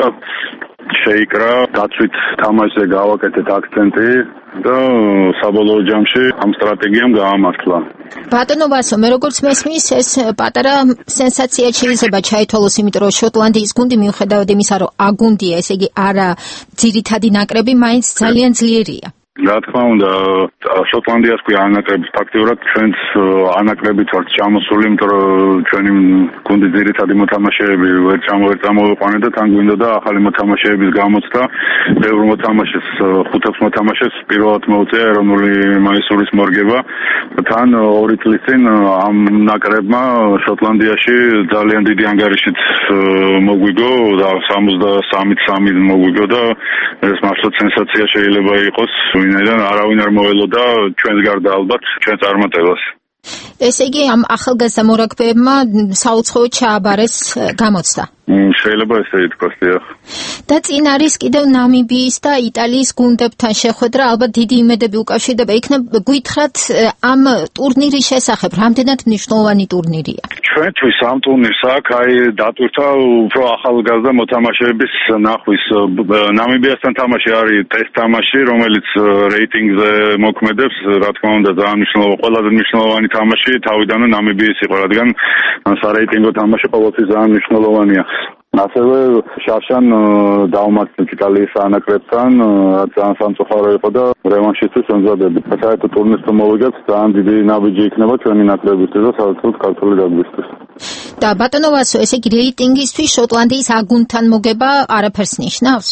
შეიკრა, დაცვით თამაშზე გავაკეთეთ აქცენტი და საბოლოო ჯამში ამ სტრატეგიამ გაამართლა. ბატონო ვასო, მე როგორც მესმის, ეს პატარა სენსაცია შეიძლება ჩაითვალოს, იმიტომ რომ შოტლანდიის გუნდი მიუხედავად იმისა, რომ აგუნდია, ესე იგი არა ძირითადი ნაკრები, მაინც ძალიან ძლიერია. რა თქმა უნდა, შოტლანდიას კი ანაკრებს ფაქტიურად ჩვენც ანაკრებით ვართ ჩამოსული, იმიტომ რომ ჩვენი გუნდი ძირითადი მოთამაშეები ვერ ჩამოვერ წამოვიყვანეთ და თან გვინდოდა ახალი მოთამაშეების გამოცდა. ბევრ მოთამაშეს, ხუთს მოთამაშეს პირველად მოუწია ეროვნული მაისურის მორგება. თან ორი წლის წინ ამ ნაკრებმა შოტლანდიაში ძალიან დიდი ანგარიშით მოგვიგო და სამოცდასამით სამი მოგვიგო და ეს მართლა სენსაცია შეიძლება იყოს. ვინაიდან არავინ არ მოელოდა ჩვენს გარდა ალბათ ჩვენ წარმატებას. ესე იგი ამ ახალგაზრდა მორაგბეებმა საუცხოოდ ჩააბარეს გამოცდა. შეიძლება ესე ითქვას, დიახ. და წინ არის კიდევ ნამიბიის და იტალიის გუნდებთან შეხვედრა, ალბათ დიდი იმედები უკავშირდება. იქნებ გითხრათ ამ ტურნირის შესახებ, რამდენად მნიშვნელოვანი ტურნირია? ჩვენთვის ამ ტურნირს აქ აი დატვირთვა უფრო ახალგაზრდა მოთამაშეების ნახვის. ნამიბიასთან თამაში არის ტესტ თამაში, რომელიც რეიტინგზე მოქმედებს, რა თქმა უნდა, ძალიან მნიშვნელოვანი, ყველაზე მნიშვნელოვანი თამაში თავიდანვე ნამიბიის იყო, რადგან სარეიტინგო თამაში ყოველთვის ძალიან მნიშვნელოვანია. ასევე შარშან დავუმარცხეთ იტალიის ანაკრებთან, რაც ძალიან სამწუხარო იყო და რევანშისთვის ვემზადებით. საერთოდ ტურნირს თუ მოვიგებთ, ძალიან დიდი ნაბიჯი იქნება ჩვენი ნაკრებისთვის და საერთოდ ქართული რაგბისთვის. და ბატონო ვასო, ესე იგი რეიტინგისთვის შოტლანდიის აგუნდთან მოგება არაფერს ნიშნავს?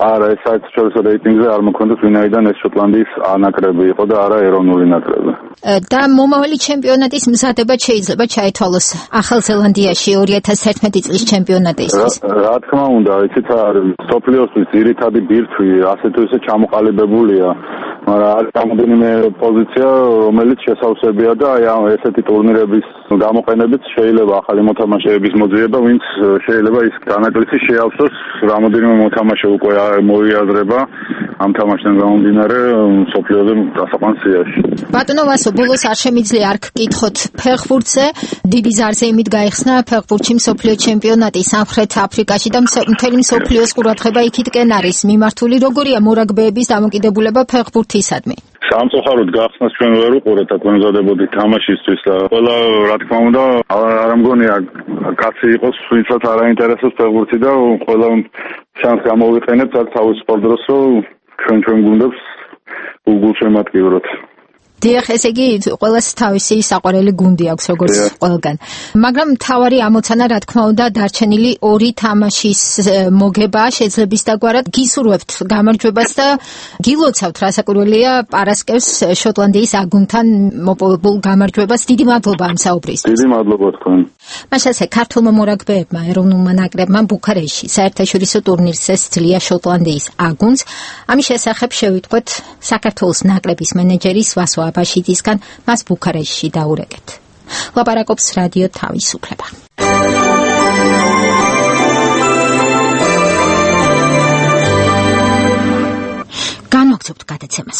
არა, ეს საერთაშორისო რეიტინგზე არ მოქმედებს, ვინაიდან ეს შოტლანდიის ნაკრები იყო და არა ეროვნული ნაკრები. და მომავალი ჩემპიონატის მზადება შეიძლება ჩაითვალოს ახალ ზელანდიაში ორი ათას ერთმეტი წლის ჩემპიონატისთვის. რა თქმა უნდა, იცით არ სოფლიოსთვის ძირითადი ბირთვი ასე თუ ისე ჩამოყალიბებულია, მაგრამ არის რამდენიმე პოზიცია, რომელიც შესავსებია და აი ესეთი ტურნირების გამოყენებით შეიძლება ახალი მოთამაშეების მოძიება, ვინც შეიძლება ის განაკლისი შეავსოს, რამოდენიმე მოთამაშე უკვე მოიაზრება ამ თამაშთან გამომდინარე სოფლიოზე დასაყვან სიაში. ბატონო ვასო, ბოლოს არ შემიძლია არ გკითხოთ ფეხბურთზე, დიდი ზარზე იმით გაიხსნა ფეხბურთში მსოფლიო ჩემპიონატი სამხრეთ აფრიკაში და მთელი მსოფლიოს ყურადღება იქითკენ არის მიმართული. როგორია მორაგბეების დამოკიდებულება ფეხბურთისადმი? სამწუხაროდ გახსნას ჩვენ ვერ უყურეთ, თქვენ მზადებოდით თამაშისთვის და ყველა რა თქმა უნდა არ მგონია კაცი იყოს, ვინცაც არ აინტერესებს ფეხბურთი და ყველა შანსს გამოვიყენებთ აქ თავის სპორტ დროს, რომ ჩვენ ჩვენ გუნდებს უგულშემატკივროთ. დიახ, ესე იგი ყველას თავისი საყვარელი გუნდი აქვს როგორც ყველგან. მაგრამ მთავარი ამოცანა რა თქმა უნდა დარჩენილი ორი თამაშის მოგება შეძლებს დაგვარად. გისურვებთ გამარჯვებას და გილოცავთ რასაკვირველია პარასკევს შოტლანდიის აგუნთან მოპოვებულ გამარჯვებას. დიდი მადლობა ამ საუბრისთვის. დიდი მადლობა თქვენ. მაშასე ქართულმა მორაგბეებმა ეროვნულმა ნაკრებმა ბუქარესტში საერთაშორისო ტურნირს ესწრია შოტლანდიის აგუნს. ამის შესახებ შევიტყვეთ საქართველოს ნაკრების მენეჯერის ვასო აბაშიძისგან, მას ბუქარესტში დაურეკეთ. ლაპარაკობს რადიო თავისუფლება. განვაგრძობთ გადაცემას.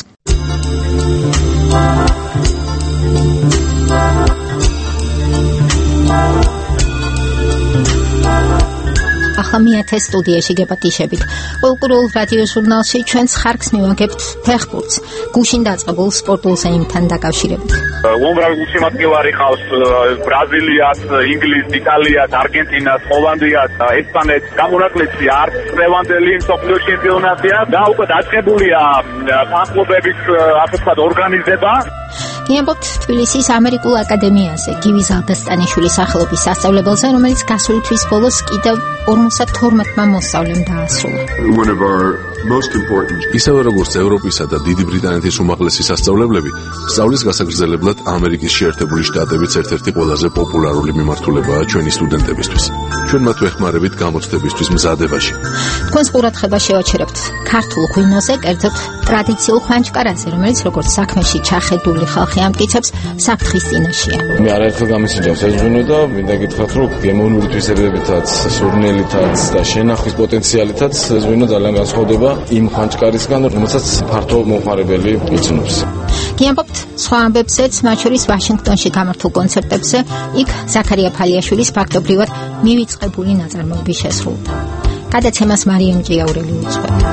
ახლა მეათე სტუდიაში გეპატიშებით. კულტურულ რადიო ჟურნალში ჩვენს ხარკს მივაგებთ ფეხბურთს, გუშინ დაწყებულ სპორტულ ზეიმთან დაკავშირებით. უამრავი გულშემატკივარი ყავს ბრაზილიას, ინგლისს, იტალიას, არგენტინას, ჰოლანდიას, ესპანეთს. გამონაკლისი არც ლევანდელი მსოფლიო ჩემპიონატია და უკვე დაწყებულია ფეხბურთის ასე ვთქვათ ორგანიზება. გიამბობთ თბილისის ამერიკულ აკადემიაზე, გივი ზალდასტანიშვილის სახელობის სასწავლებელზე, რომელიც გასული თვის ბოლოს კიდევ ორმოცდათორმეტმა მოსწავლემ დაასრულა. ისევე როგორც ევროპისა და დიდი ბრიტანეთის უმაღლესი სასწავლებლები, სწავლის გასაგრძელებლად ამერიკის შეერთებული შტატების ერთ-ერთი ყველაზე პოპულარული მიმართულებაა ჩვენი სტუდენტებისთვის. ჩვენ მათ ვეხმარებით გამოცდებისთვის მზადებაში. თქვენს ყურადღებას შევაჩერებთ ქართულ ღვინოზე, კერძოდ ტრადიციულ ხვანჭკარაზე, რომელიც როგორც საქმეში ჩახედული ხალხი ამტკიცებს, საფრთხის წინაშეა. მე არაერთხელ გამისიჯავს ეს ღვინო და მინდა გითხრათ, რომ გემოვნური თვისებებითაც, სურნელითაც და შენახვის პოტენციალითაც ეს ღვინო ძალიან განსხვავდება იმ ხანჭკარისგან, რომელსაც ფართო მომხმარებელი იცნობს. გიამბობთ სხვა ამბებზეც, მათ შორის ვაშინგტონში გამართულ კონცერტებზე, იქ ზაქარია ფალიაშვილის ფაქტობრივად მივიწყებული ნაწარმოები შესრულდა. გადაცემას მარიამ ჭიაურელი უძღვება.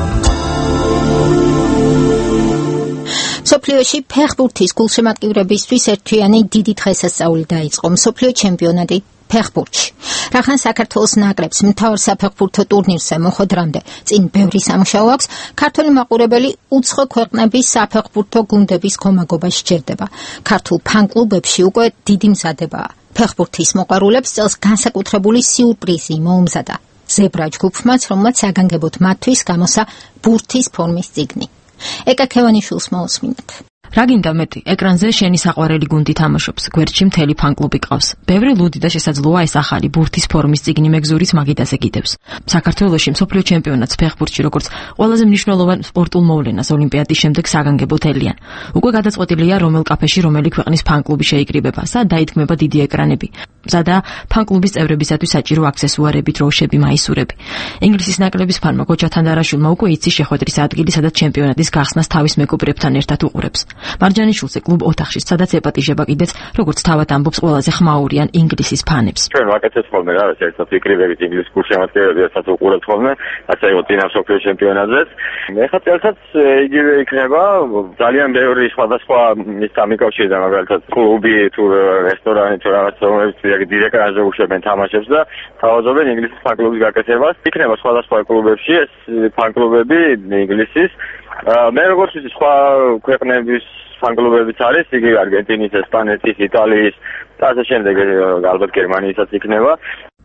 მსოფლიოში ფეხბურთის გულშემატკივრებისთვის ერთთვიანი დიდი დღესასწაული დაიწყო. მსოფლიო ჩემპიონატი ფეხბურთში. რახან საქართველოს ნაკრებს მთავარ საფეხბურთო ტურნირზე მოხვედრამდე წინ ბევრი სამუშაო აქვს, ქართული მაყურებელი უცხო ქვეყნების საფეხბურთო გუნდების კომაგობა სჭირდება. ქართულ ფან-კლუბებში უკვე დიდი მზადებაა. ფეხბურთის მოყვარულებს წელს განსაკუთრებული სიურპრიზი მოუმზადა ზებრა ჯგუფმაც, რომელმაც საგანგებოდ მათთვის გამოსა ბურთის ფორმის წიგნი. ეკა ქევანიშვილს მოусმინეთ. რა გინდა მეტი, ეკრანზე შენი საყვარელი გუნდი თამაშობს, გვერდში მთელი ფან-კლუბი ყავს. ბევრი ლუდი და შესაძლოა ეს ახალი ბურთის ფორმის წიგნი მეგზურიც მაგიდაზე გიდევს. საქართველოში მსოფლიო ჩემპიონატს ფეხბურთში როგორც ყველაზე მნიშვნელოვან სპორტულ მოვლენას ოლიმპიადის შემდეგ საგანგებოდ ელიან. უკვე გადაწყვეტილია რომელ კაფეში რომელი ქვეყნის ფან-კლუბი შეიკრიბება, სად დაითქმება დიდი ეკრანები. სადა ფან-კლუბის წევრებისათვის საჭირო აქსესუარები, დროშები, მაისურები. ინგლისის ნაკრების ფანმა გოჩა თანდარაშვილმა უკვე იცი შეხვედრის ადგილი, სადაც ჩემპიონატის გახსნას თავის მეგობრებთან ერთად უყურებს. მარჯანიშვილზე კლუბ ოთახში, სადაც ეპატიჟება კიდეც, როგორც თავად ამბობს, ყველაზე ხმაურიან ინგლისის ფანებს. ჩვენ ვაკეთებთ ხოლმე რა, ერთად ვიკრიბებით ინგლისის გულშემატკივრები, რასაც უყურებთ ხოლმე, რაც აიღო წინა მსოფლიო ჩემპიონატზეც. ეხლა წელსაც იგივე იქნება, ძალიან ბევრი სხვადასხვა ის დამიკავშირდა, მაგალითად კლუბი თუ რესტორანი თუ რაღაც რომლებიც დირექტორზე უშვებენ თამაშებს და თავაზობენ ინგლისის ფან-კლუბის გაკეთებას. იქნება სხვადასხვა კლუბებში ეს ფან-კლუბები ინგლისის. მე როგორც ვიცი, სხვა ქვეყნების ფან-კლუბებიც არის, იგი არგენტინის, ესპანეთის, იტალიის და ასე შემდეგ, ალბათ გერმანიისაც იქნება.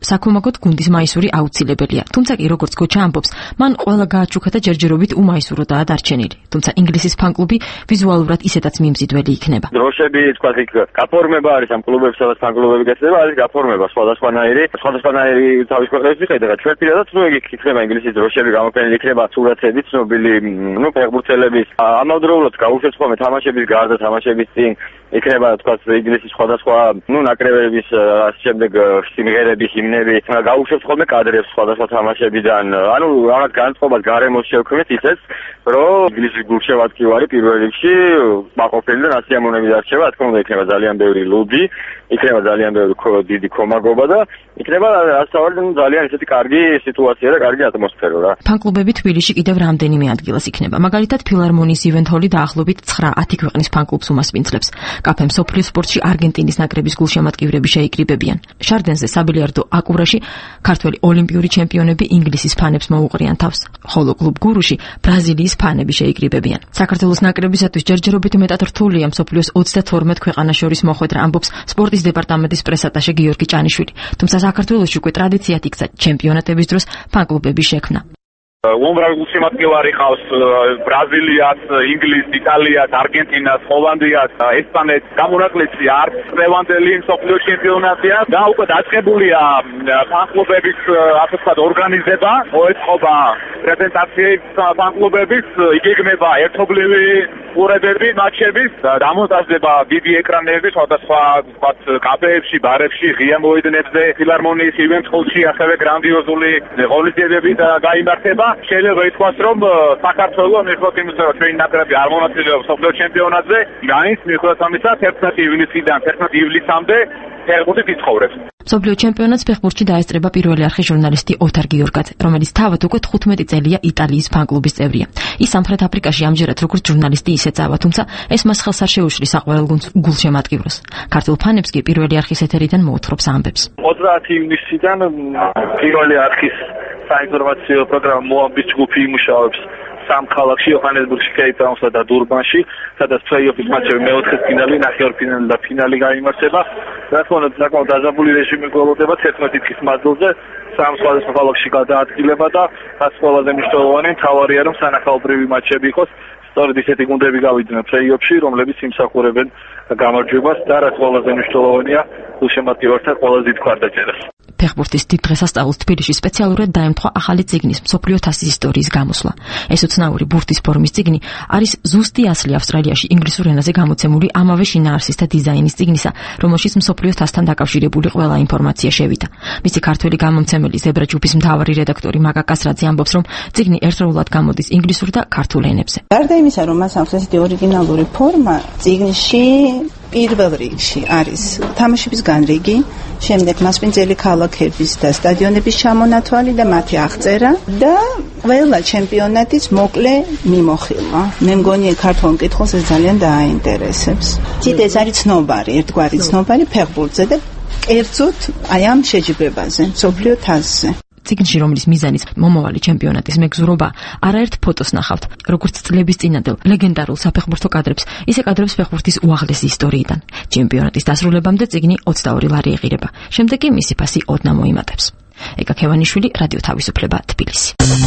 საქომაგოდ გუნდის მაისური აუცილებელია. თუმცა კი როგორც გოჩა ამბობს, მან ყველა გააჩუქა და ჯერჯერობით უმაისუროდაა დარჩენილი. თუმცა ინგლისის ფან-კლუბი ვიზუალურად ისედაც მიმზიდველი იქნება. დროშები თქვა იქ გაფორმება არის ამ კლუბებსა და ფან-კლუბები გასწრება არის გაფორმება სხვადასხვანაირი, სხვადასხვანაირი თავის ქვეყნების მიხედვით. ჩვენ პირადად ნუ ეგ იქნება ინგლისის დროშები გამოფენილი იქნება სურათები ცნობილი ნუ ფეხბურთელების ამავდროულად გაუშვებთ თამაშების გარდა თამაშების წინ იქნება თქვა ინგლისის სხვადასხვა ნუ ნაკრებების შემდეგ სიმღერების ჰიმნები გაუშვებთ ხოლმე კადრებს სხვადასხვა თამაშებიდან ანუ რაღაც განწყობას გარემოს შევქმნით ისეც რომ ინგლისის გულშემატკივარი პირველ რიგში მაყოფილი და ნაციონალური დარჩება რა თქმა უნდა იქნება ძალიან ბევრი ლუდი იქნება ძალიან ბევრი დიდი კომაგობა და იქნება ასწავლე ძალიან ისეთი კარგი სიტუაცია და კარგი ატმოსფერო რა ფან-კლუბები თბილისში კიდევ რამდენიმე ადგილას იქნება მაგალითად ფილარმონიის ივენთ-ჰოლი დაახლოებით ცხრა-ათი ქვეყნის ფან-კლუბს უმასპინძლებს კაფე მსოფლიო სპორტში არგენტინის ნაკრების გულშემატკივრები შეიკრიბებიან შარდენზე საბილიარდო აკურაში ქართველი ოლიმპიური ჩემპიონები ინგლისის ფანებს მოუყრიან თავს ხოლო კლუბ გურუში ბრაზილიის ფანები შეიკრიბებიან საქართველოს ნაკრებისათვის ჯერჯერობით მეტად რთულია მსოფლიოს ოცდათორმეტ ქვეყანას შორის მოხვედრა ამბობს სპორტის დეპარტამენტის პრესატაშე გიორგი ჭანიშვილი თუმცა საქართველოში უკვე ტრადიციად იქცა ჩემპიონატების დროს ფან-კლუბების შექმნა უამრავი გულშემატკივარი ყავს ბრაზილიას, ინგლისს, იტალიას, არგენტინას, ჰოლანდიას, ესპანეთს. გამონაკლისი არც წლევანდელი მსოფლიო ჩემპიონატია და უკვე დაწყებულია ფან-კლუბების ასე ვთქვათ ორგანიზება, მოეწყობა პრეზენტაციებს ფან-კლუბების, იგეგმება ერთობლივი ყურებები მატჩების, დამონტაჟდება დიდი ეკრანები სხვადასხვა ვთქვათ კაფეებში, ბარებში, ღია მოედნებზე, ფილარმონიის ივენთ-ჰოლში ასევე გრანდიოზული ღონისძიებები გაიმართება. შეიძლება ითქვას, რომ საქართველოს მიუხედავად იმისა, რომ ჩვენი ნაკრები არ მონაწილეობს მსოფლიო ჩემპიონატზე, გაინც მიუხედავად ამისა თერთმეტი ივნისიდან თერთმეტი ივლისამდე ფეხბურთით იცხოვრებს. მსოფლიო ჩემპიონატს ფეხბურთში დაესწრება პირველი არხის ჟურნალისტი ოთარ გიორგაძე, რომელიც თავად უკვე თხუთმეტი წელია იტალიის ფან-კლუბის წევრია. ის სამხრეთ აფრიკაში ამჯერად როგორც ჟურნალისტი ისე წავა, თუმცა ეს მას ხელს არ შეუშლის საყვარელ გულშემატკივრს. ქართულ ფანებს კი პირველი არხის ეთერიდან მოუთხრობს ამბებს. ოცდაათი ივნისიდან პირველი არხის საინფორმაციო პროგრამა მოამბის ჯგუფი იმუშავებს სამ ქალაქში, იოჰანესბურგში, კეიპტაუნსა და დურბანში, სადაც პლეი-ოფის მატჩები მეოთხე ფინალი, ნახევარფინალი და ფინალი გაიმართება. რა თქმა უნდა, საკმაოდ დაზაბული რეჟიმი გველოდება თერთმეტი თვის მანძილზე, სამ სხვადასხვა ქალაქში გადაადგილება და რაც ყველაზე მნიშვნელოვანი, მთავარია რომ სანახაობრივი მატჩები იყოს. სწორედ ისეთი გუნდები გავიდნენ პლეი-ოფში, რომლებიც იმსახურებენ გამარჯვებას და რაც ყველაზე მნიშვნელოვანია, გულშემატკივართა ყველაზე დიდ მხარდაჭერას. ფეხბურთის დიდ დღესასწაულს თბილისში სპეციალურად დაემთხვა ახალი წიგნის მსოფლიო თასის ისტორიის გამოსვლა. ეს უცნაური ბურთის ფორმის წიგნი არის ზუსტი ასლი ავსტრალიაში ინგლისურ ენაზე გამოცემული ამავე შინაარსის და დიზაინის წიგნისა, რომელშიც მსოფლიო თასთან დაკავშირებული ყველა ინფორმაცია შევიდა. მისი ქართველი გამომცემელი ზებრა ჯგუფის მთავარი რედაქტორი მაგა კასრაძე ამბობს, რომ წიგნი ერთდროულად გამოდის ინგლისურ და ქართულ ენებზე. გარდა იმისა, რომ მას აქვს ესეთი ორიგინალური ფორმა, წიგნში პირველ რიგში არის თამაშების განრიგი, შემდეგ მასპინძელი ქალაქების და სტადიონების ჩამონათვალი და მათი აღწერა და ყველა ჩემპიონატის მოკლე მიმოხილვა. მე მგონი ქართულ მკითხველს ეს ძალიან დააინტერესებს. თით ეს არის ცნობარი, ერთგვარი ცნობარი ფეხბურთზე და კერძოდ აი ამ შეჯიბრებაზე, მსოფლიო თასზე. წიგნში, რომლის მიზანიც მომავალი ჩემპიონატის მეგზურობა, არაერთ ფოტოს ნახავთ, როგორც წლების წინადელ ლეგენდარულ საფეხბურთო კადრებს, ისე კადრებს ფეხბურთის უაღრესი ისტორიიდან. ჩემპიონატის დასრულებამდე წიგნი ოცდაორი ლარი ეღირება. შემდეგ კი მისი ფასი ოდნა მოიმატებს. ეკა ქევანიშვილი, რადიო თავისუფლება, თბილისი.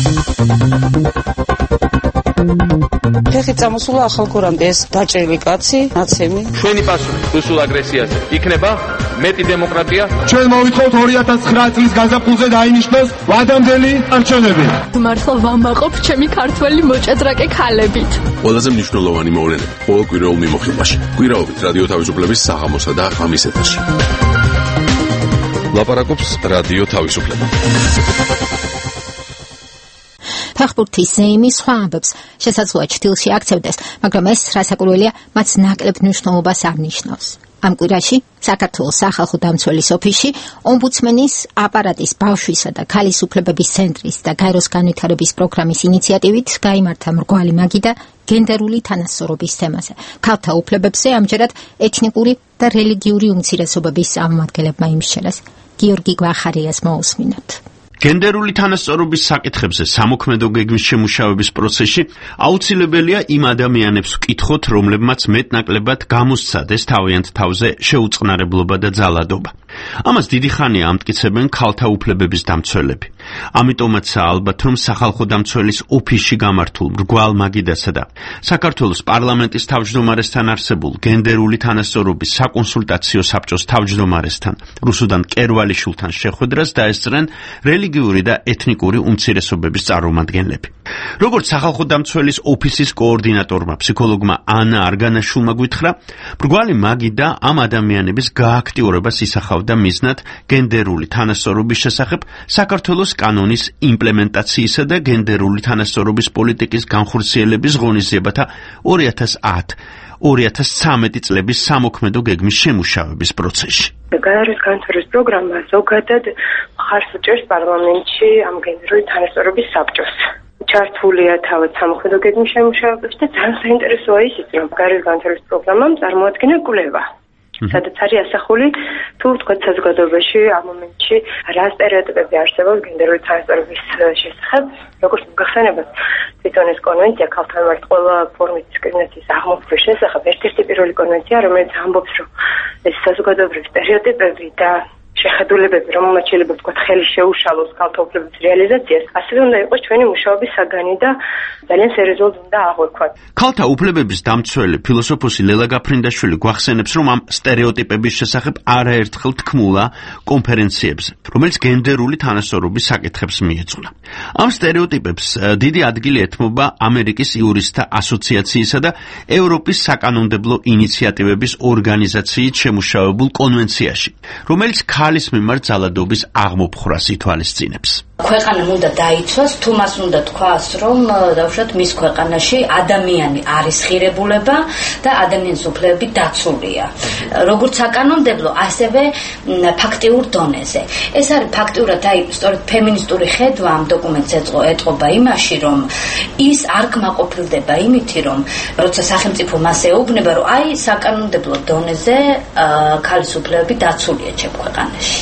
ფეხი წამოსულა ახალ გორამდე ეს დაჭრილი კაცი, ნაცემი. ჩვენი პასუხი რუსულ აგრესიაზე იქნება მეტი დემოკრატია. ჩვენ მოვითხოვთ ორი ათას ცხრა წლის გაზაფხულზე დაინიშნოს ვადამდელი არჩევნები. მართლა ვამაყობ ჩემი ქართველი მოჭადრაკე ქალებით. ყველაზე მნიშვნელოვანი მოვლენები ყოველ კვირაულ მიმოხილვაში. კვირაობით რადიო თავისუფლების საღამოსა და ღამის ეთერში. ლაპარაკობს რადიო თავისუფლება. ფეხბურთის ზეიმი სხვა ამბებს შესაძლოა ჩრდილში აქცევდეს, მაგრამ ეს რასაკვირველია, მათ ნაკლებ მნიშვნელობას არ ნიშნავს. ამ კვირაში საქართველოს სახალხო დამცველის ოფისში ომბუდსმენის აპარატის ბავშვისა და ქალის უფლებების ცენტრის და გაეროს განვითარების პროგრამის ინიციატივით გაიმართა მრგვალი მაგიდა გენდერული თანასწორობის თემაზე. ქალთა უფლებებზე ამჯერად ეთნიკური და რელიგიური უმცირესობების წარმომადგენლებმა იმსჯელეს. გიორგი გვახარიას მოусმინოთ. გენდერული თანასწორობის საკითხებზე სამოქმედო გეგმის შემუშავების პროცესში აუცილებელია იმ ადამიანებს ვკითხოთ, რომლებმაც მეტნაკლებად გამოსცადეს თავიანთ თავზე შეუწყნარებლობა და ძალადობა. ამას დიდი ხანია ამტკიცებენ ქალთა უფლებების დამცველები. ამიტომაცაა ალბათ, რომ სახალხო დამცველის ოფისში გამართულ მრგვალ მაგიდასა და საქართველოს პარლამენტის თავმჯდომარესთან არსებულ გენდერული თანასწორობის საკონსულტაციო საბჭოს თავმჯდომარესთან რუსუდან კერვალიშვილთან შეხვედრას დაესწრნენ რელიგიური და ეთნიკური უმცირესობების წარმომადგენლები. როგორც სახალხო დამცველის ოფისის კოორდინატორმა ფსიქოლოგმა ანა არგანაშვილმა გითხრა, მრგვალი მაგიდა ამ ადამიანების გააქტიურებას ისახავდა მიზნად გენდერული თანასწორობის შესახებ საქართველოს კანონის იმპლემენტაციისა და გენდერული თანასწორობის პოლიტიკის განხორციელების ღონისძიებათა ორი ათას ათ ორი ათას ცხრამეტი წლების სამოქმედო გეგმის შემუშავების პროცესში. განარის განვითარების პროგრამა ზოგადად მხარს უჭერს პარლამენტში ამ გენდერული თანასწორობის საბჭოს. ჩართულია თავად სამოქმედო გეგმის შემუშავებაში და ძალიან საინტერესოა ისიც, რომ განარის განვითარების პროგრამამ წარმოადგენა კვლევა. სადაც არის ასახული თუ თქვათ საზოგადოებაში ამ მომენტში რა სტერეოტიპები არსებობს გენდერული თანასწორობის შესახებ, როგორც მოგახსენებათ, თვითონ ეს კონვენცია ქალთან მიმართ ყველა ფორმის დისკრიმინაციის აღმოფხვის შესახებ ერთ-ერთი პირველი კონვენცია, რომელიც ამბობს, რომ ეს საზოგადოებრივი სტერეოტიპები და შეხედულებები, რომელმაც შეიძლება ვთქვათ, ხელი შეუშალოს ქალთა უფლებების რეალიზაციას, ასევე უნდა იყოს ჩვენი მუშაობის საგანი და ძალიან სერიოზულად უნდა აღვიქვათ. ქალთა უფლებების დამცველი ფილოსოფოსი ლელა გაფრინდაშვილი გვახსენებს, რომ ამ სტერეოტიპების შესახებ არაერთხელ თქმულა კონფერენციებზე, რომელიც გენდერული თანასწორობის საკითხებს მიეძღვნა. ამ სტერეოტიპებს დიდი ადგილი ეთმობა ამერიკის იურისტთა ასოციაციისა და ევროპის საკანონმდებლო ინიციატივების ორგანიზაციით შემუშავებულ კონვენციაში, რომელიც ქალის მიმართ ძალადობის აღმოფხვრას ითვალისწინებს. ქვეყანამ უნდა დაიცვას, თუ მას უნდა თქვას, რომ დავუშვათ მის ქვეყანაში ადამიანი არის ღირებულება და ადამიანის უფლებები დაცულია. როგორც საკანონმდებლო, ასევე ფაქტიურ დონეზე. ეს არის ფაქტიურად, აი, სწორედ ფემინისტური ხედვა ამ დოკუმენტს ეტყობა იმაში, რომ ის არ კმაყოფილდება იმითი, რომ როცა სახელმწიფო მას ეუბნება, რომ აი, საკანონმდებლო დონეზე ქალის უფლებები დაცულია ჩემ ქვეყანაში.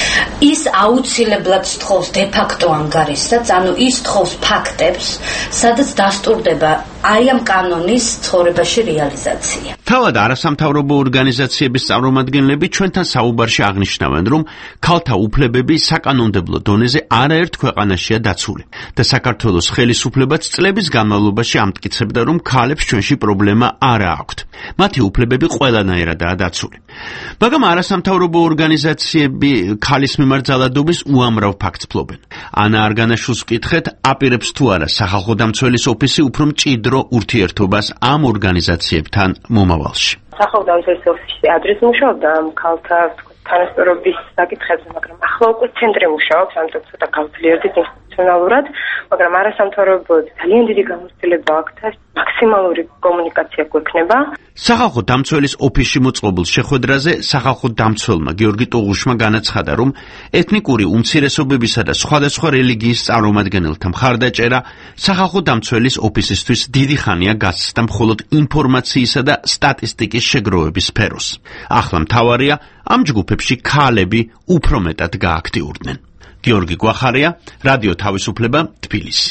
ის აუცილებლად სთხოვს დე-ფაქტო ანგარიშსაც, ანუ ის სთხოვს ფაქტებს, სადაც დასტურდება აი ამ კანონის ცხოვრებაში რეალიზაცია. თავად არასამთავრობო ორგანიზაციების წარმომადგენლები ჩვენთან საუბარში აღნიშნავენ, რომ ქალთა უფლებები საკანონმდებლო დონეზე არაერთ ქვეყანაშია დაცული და საქართველოს ხელისუფლებაც წლების განმავლობაში ამტკიცებდა, რომ ქალებს ჩვენში პრობლემა არ აქვთ. მათი უფლებები ყველანაირადაა დაცული. მაგრამ არასამთავრობო ორგანიზაციები ქალის მიმართ ძალადობის უამრავ ფაქტს ფლობენ. ანა არგანაშვილს ვკითხეთ, აპირებს თუ არა სახალხო დამცველის ოფისი უფრო მჭიდრო ურთიერთობას ამ ორგანიზაციებთან მომავალში. სახალხო დამცველის ოფისი ადრეს მუშაობდა ამ ქალთა თანასწორობის საკითხებზე, მაგრამ ახლა უკვე ცენტრი მუშაობს, ამიტომ ცოტა გავძლიერდით ინსტიტუციონალურად, მაგრამ არასამთავრობო ძალიან დიდი გამოცდილება აქვს და მაქსიმალური კომუნიკაცია გვექნება. სახალხო დამცველის ოფისში მოწყობილ შეხვედრაზე სახალხო დამცველმა გიორგი ტუღუშმა განაცხადა, რომ ეთნიკური უმცირესობებისა და სხვადასხვა რელიგიის წარმომადგენელთა მხარდაჭერა სახალხო დამცველის ოფისისთვის დიდი ხანია გასცდა მხოლოდ ინფორმაციისა და სტატისტიკის შეგროვების სფეროს. ახლა მთავარია ამ ჯგუფებში ქალები უფრო მეტად გააქტიურდნენ. გიორგი გვახარია, რადიო თავისუფლება, თბილისი.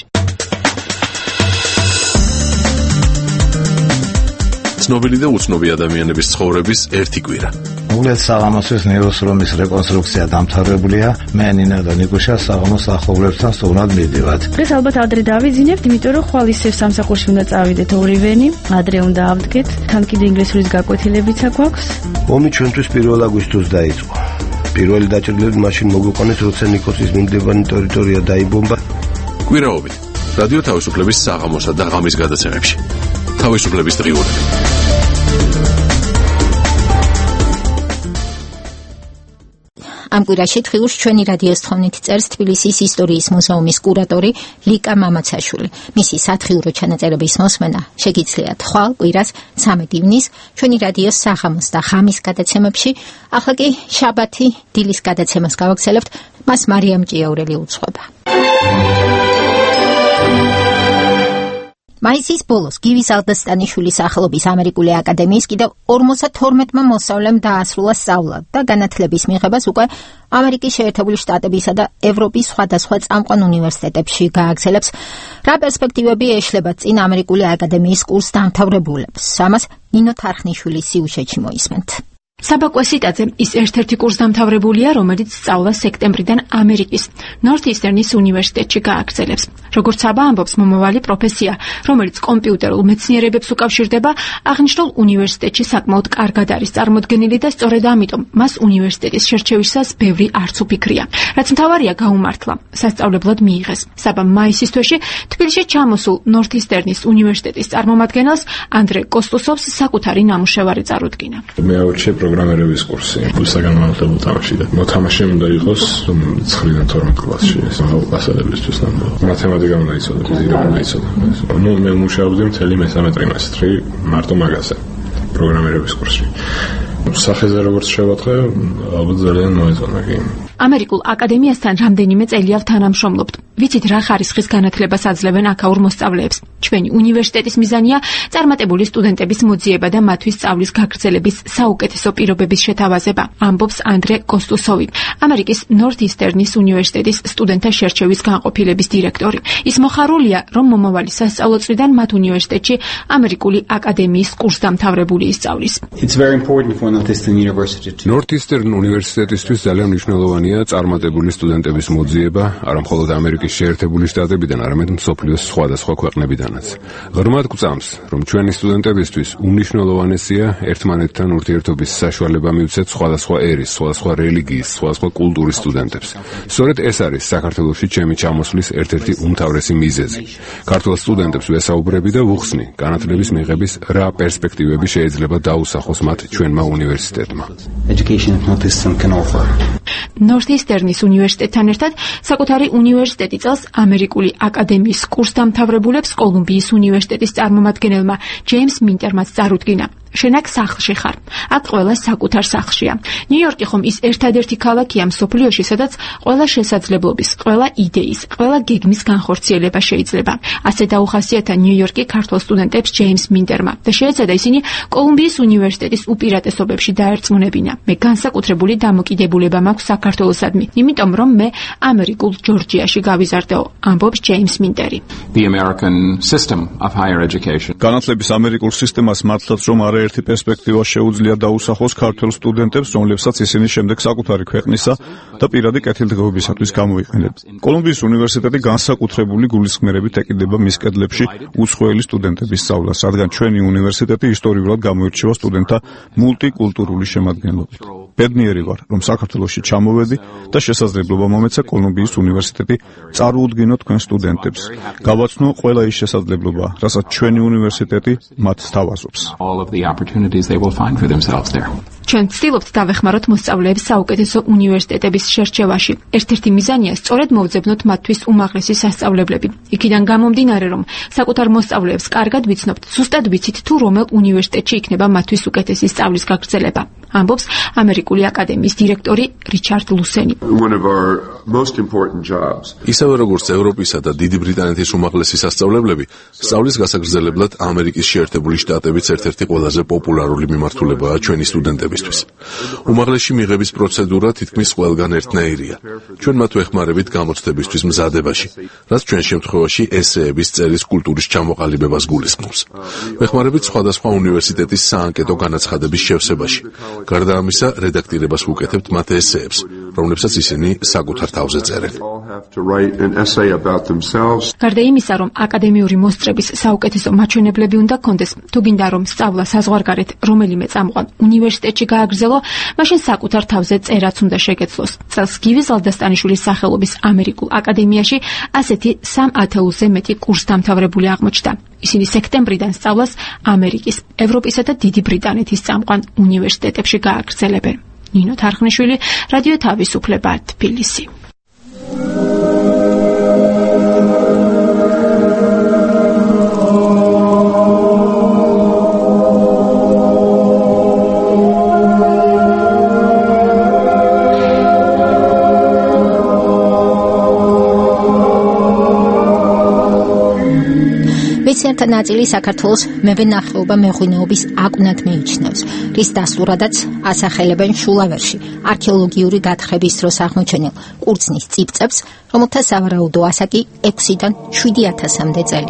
ცნობილი და უცნობი ადამიანების ცხოვრების ერთი კვირა. უგლეთ საღამოსის ნეიროსრომის რეკონსტრუქცია დამთავრებულია. მე ნინა და ნიკუშა საღამოს ახლობლებთან სწორად მივდივართ. დღეს ალბათ ადრე დავიძინებთ, იმიტომ რომ ხვალ ისევ სამსახურში უნდა წავიდეთ ორივენი. ადრე უნდა ავდგეთ, თან კიდე ინგლისურის გაკვეთილებიცა გვაქვს. ომი ჩვენთვის პირველ აგვისტოს დაიწყო. პირველი დაჭრილები მაშინ მოგვიყვანეს, როცა ნიკოსის მიმდებარე ტერიტორია დაიბომბა. კვირაობით რადიო თავისუფლების საღამოსა და ღამის გადაცემებში. თავისუფლების დღიურები. ამ კვირაში დღიურს ჩვენი რადიოს თხოვნით წერს თბილისის ისტორიის მუზეუმის კურატორი ლიკა მამაცაშვილი. მისი სათხიურო ჩანაწერების მოსმენა შეგიძლიათ ხვალ კვირას სამი ივნის ჩვენი რადიოს საღამოს და ღამის გადაცემებში. ახლა კი შაბათი დილის გადაცემას გავაგრძელებთ, მას მარიამ ჭიაურელი უძღვება. მაისის ბოლოს გივის ალდასტანიშვილის სახელობის ამერიკული აკადემიის კიდევ ორმოცდათორმეტმა მოსწავლემ დაასრულა სწავლა და განათლების მიღებას უკვე ამერიკის შეერთებული შტატებისა და ევროპის სხვადასხვა წამყვან უნივერსიტეტებში გააგრძელებს. რა პერსპექტივები ეშლება წინ ამერიკული აკადემიის კურს დამთავრებულებს? ამას ნინო თარხნიშვილის სიუჟეტში მოისმენთ. საბაკვესიტაძე ის ერთ-ერთი კურსდამთავრებულია, რომელიც სწავლას სექტემბრიდან ამერიკის Northeastern-ის უნივერსიტეტში გააგრძელებს. როგორც საბა ამბობს, მომავალი პროფესია, რომელიც კომპიუტერულ მეცნიერებებს უკავშირდება, აღნიშნულ უნივერსიტეტში საკმაოდ კარგად არის წარმოდგენილი და სწორედ ამიტომ მას უნივერსიტეტის შერჩევისას ბევრი არც უფიქრია. რაც მთავარია გაუმართლა, სასწავლებლად მიიღეს. საბა მაისის თვეში თბილისში ჩამოსულ Northeastern-ის უნივერსიტეტის წარმომადგენელს ანდრე კოსტუსოვს საკუთარი ნამუშევარი წარუდგინა. პროგრამერების კურსი, საგანმანათლებლო თამაში და მოთამაშე უნდა იყოს ცხრიდან თორმეტ კლასში, ეს კლასელებისთვის ნამდვილად. მათემატიკა უნდა იცოდე, ფიზიკა უნდა იცოდე. ნუ მე მუშაობდი მთელი მესამე ტრიმესტრი მარტო მაგაზე, პროგრამერების კურსში. სახეზე როგორც შევატყე, ალბათ ძალიან მოეწონა კი. ამერიკულ აკადემიასთან რამდენიმე წელია თანამშრომლობთ. ვიცით რა ხარისხის განათლებას აძლევენ აქაურ მოსწავლეებს. ჩვენი უნივერსიტეტის მიზანია წარმატებული სტუდენტების მოძიება და მათთვის სწავლის გაგრძელების საუკეთესო პირობების შეთავაზება, ამბობს ანდრე კოსტუსოვი, ამერიკის Northeastern-ის უნივერსიტეტის სტუდენტთა შერჩევის განყოფილების დირექტორი. ის მოხარულია, რომ მომავალი სასწავლო წლიდან მათ უნივერსიტეტში ამერიკული აკადემიის კურსდამთავრებული ისწავლის. Northeastern უნივერსიტეტისთვის ძალიან მნიშვნელოვანია წარმატებული სტუდენტების მოძიება, არა მხოლოდ ამერიკის შეერთებული შტატებიდან, არამედ მსოფლიოს სხვადასხვა ქვეყნებიდანაც. ღრმად გვწამს, რომ ჩვენი სტუდენტებისთვის უმნიშვნელოვანესია ერთმანეთთან ურთიერთობის საშუალება მივცეთ სხვადასხვა ერის, სხვადასხვა რელიგიის, სხვადასხვა კულტურის სტუდენტებს. სწორედ ეს არის საქართველოში ჩემი ჩამოსვლის ერთ-ერთი უმთავრესი მიზეზი. ქართულ სტუდენტებს ვესაუბრები და ვუხსნი, განათლების მიღების რა პერსპექტივები შეიძლება დაუსახოს მათ ჩვენმა უნივერსიტეტმა. Northeastern-ის უნივერსიტეტთან ერთად საკუთარი უნივერსიტეტი წელს ამერიკული აკადემიის კურსდამთავრებულებს კოლუმბიის უნივერსიტეტის წარმომადგენელმა ჯეიმს მინტერმაც წარუდგინა. შენ აქ სახლში ხარ. აქ ყველა საკუთარ სახლშია. ნიუ-იორკი ხომ ის ერთადერთი ქალაქია მსოფლიოში, სადაც ყველა შესაძლებლობის, ყველა იდეის, ყველა გეგმის განხორციელება შეიძლება. ასე დაუხასიათა ნიუ-იორკი ქართულ სტუდენტებს ჯეიმს მინტერმა და შეეცადა ისინი კოლუმბიის უნივერსიტეტის უპირატესობებში დაერწმუნებინა. მე განსაკუთრებული დამოკიდებულება მაქვს საქართველოსადმი, იმიტომ რომ მე ამერიკულ ჯორჯიაში გავიზარდეო, ამბობს ჯეიმს მინტერი. განათლების ამერიკულ სისტემას მართლაც რომ არა ერთი პერსპექტივა შეუძლია დაუსახოს ქართველ სტუდენტებს, რომლებსაც ისინი შემდეგ საკუთარი ქვეყნისა და პირადი კეთილდღეობისათვის გამოიყენებენ. კოლუმბიის უნივერსიტეტი განსაკუთრებული გულისხმერებით ეკიდება მის კედლებში უცხოელი სტუდენტების სწავლას, რადგან ჩვენი უნივერსიტეტი ისტორიულად გამოირჩევა სტუდენტთა მულტიკულტურული შემადგენლობით. ბედნიერი ვარ, რომ საქართველოში ჩამოვედი და შესაძლებლობა მომეცა კოლუმბიის უნივერსიტეტი წარუუდგინო თქვენ სტუდენტებს. გავაცნო ყველა ის შესაძლებლობა, რასაც ჩვენი უნივერსიტეტი მათ სთავაზობს. ჩვენ ვცდილობთ დავეხმაროთ მოსწავლეებს საუკეთესო უნივერსიტეტების შერჩევაში. ერთ-ერთი მიზანია სწორედ მოვძებნოთ მათთვის უმაღლესი სასწავლებლები. იქიდან გამომდინარე, რომ საკუთარ მოსწავლეებს კარგად ვიცნობთ, ზუსტად ვიცით თუ რომელ უნივერსიტეტში იქნება მათთვის უკეთესი სწავლის გაგრძელება, ამბობს ამერიკული აკადემიის დირექტორი რიჩარდ ლუსენი. ისევე როგორც ევროპისა და დიდი ბრიტანეთის უმაღლესი სასწავლებლები, სწავლის გასაგრძელებლად ამერიკის შეერთებული შტატებიც ერთ-ერთი ყველაზე პოპულარული მიმართულებაა ჩვენი სტუდენტებისთვის. უმაღლესი მიღების პროცედურა თითქმის ყველგან ერთნაირია. ჩვენ მათ ვეხმარებით გამოცდებისთვის მზადებაში, რაც ჩვენ შემთხვევაში ესეების წერის კულტურის ჩამოყალიბებას გულისხმობს. ვეხმარებით სხვადასხვა უნივერსიტეტის საანკეტო განაცხადების შევსებაში. გარდა ამისა, რედაქტირებას ვუკეთებთ მათ ესეებს, რომლებსაც ისინი საკუთარ თავზე წერენ. გარდა იმისა, რომ აკადემიური მოსწრების საუკეთესო მაჩვენებლები უნდა გქონდეს, თუ გინდა რომ სწავლა საზღვარგარეთ რომელიმე წამყვან უნივერსიტეტში გააგრძელო, მაშინ საკუთარ თავზე წერაც უნდა შეგეცლოს. წელს გივი ზალდასტანიშვილის სახელობის ამერიკულ აკადემიაში ასეთი სამ ათეულზე მეტი კურსდამთავრებული აღმოჩნდა. ისინი სექტემბრიდან სწავლას ამერიკის, ევროპისა და დიდი ბრიტანეთის წამყვან უნივერსიტეტებში გააგრძელებენ. ნინო თარხნიშვილი, რადიო თავისუფლება, თბილისი. მეცნიერთა ნაწილი საქართველოს მევენახეობა მეღვინეობის აკვნად მიიჩნევს, რის დასურადაც ასახელებენ შულავერში არქეოლოგიური გათხრების დროს აღმოჩენილ კურცნის წიფწებს, რომელთა სავარაუდო ასაკი ექვსიდან შვიდი ათასამდე წელია.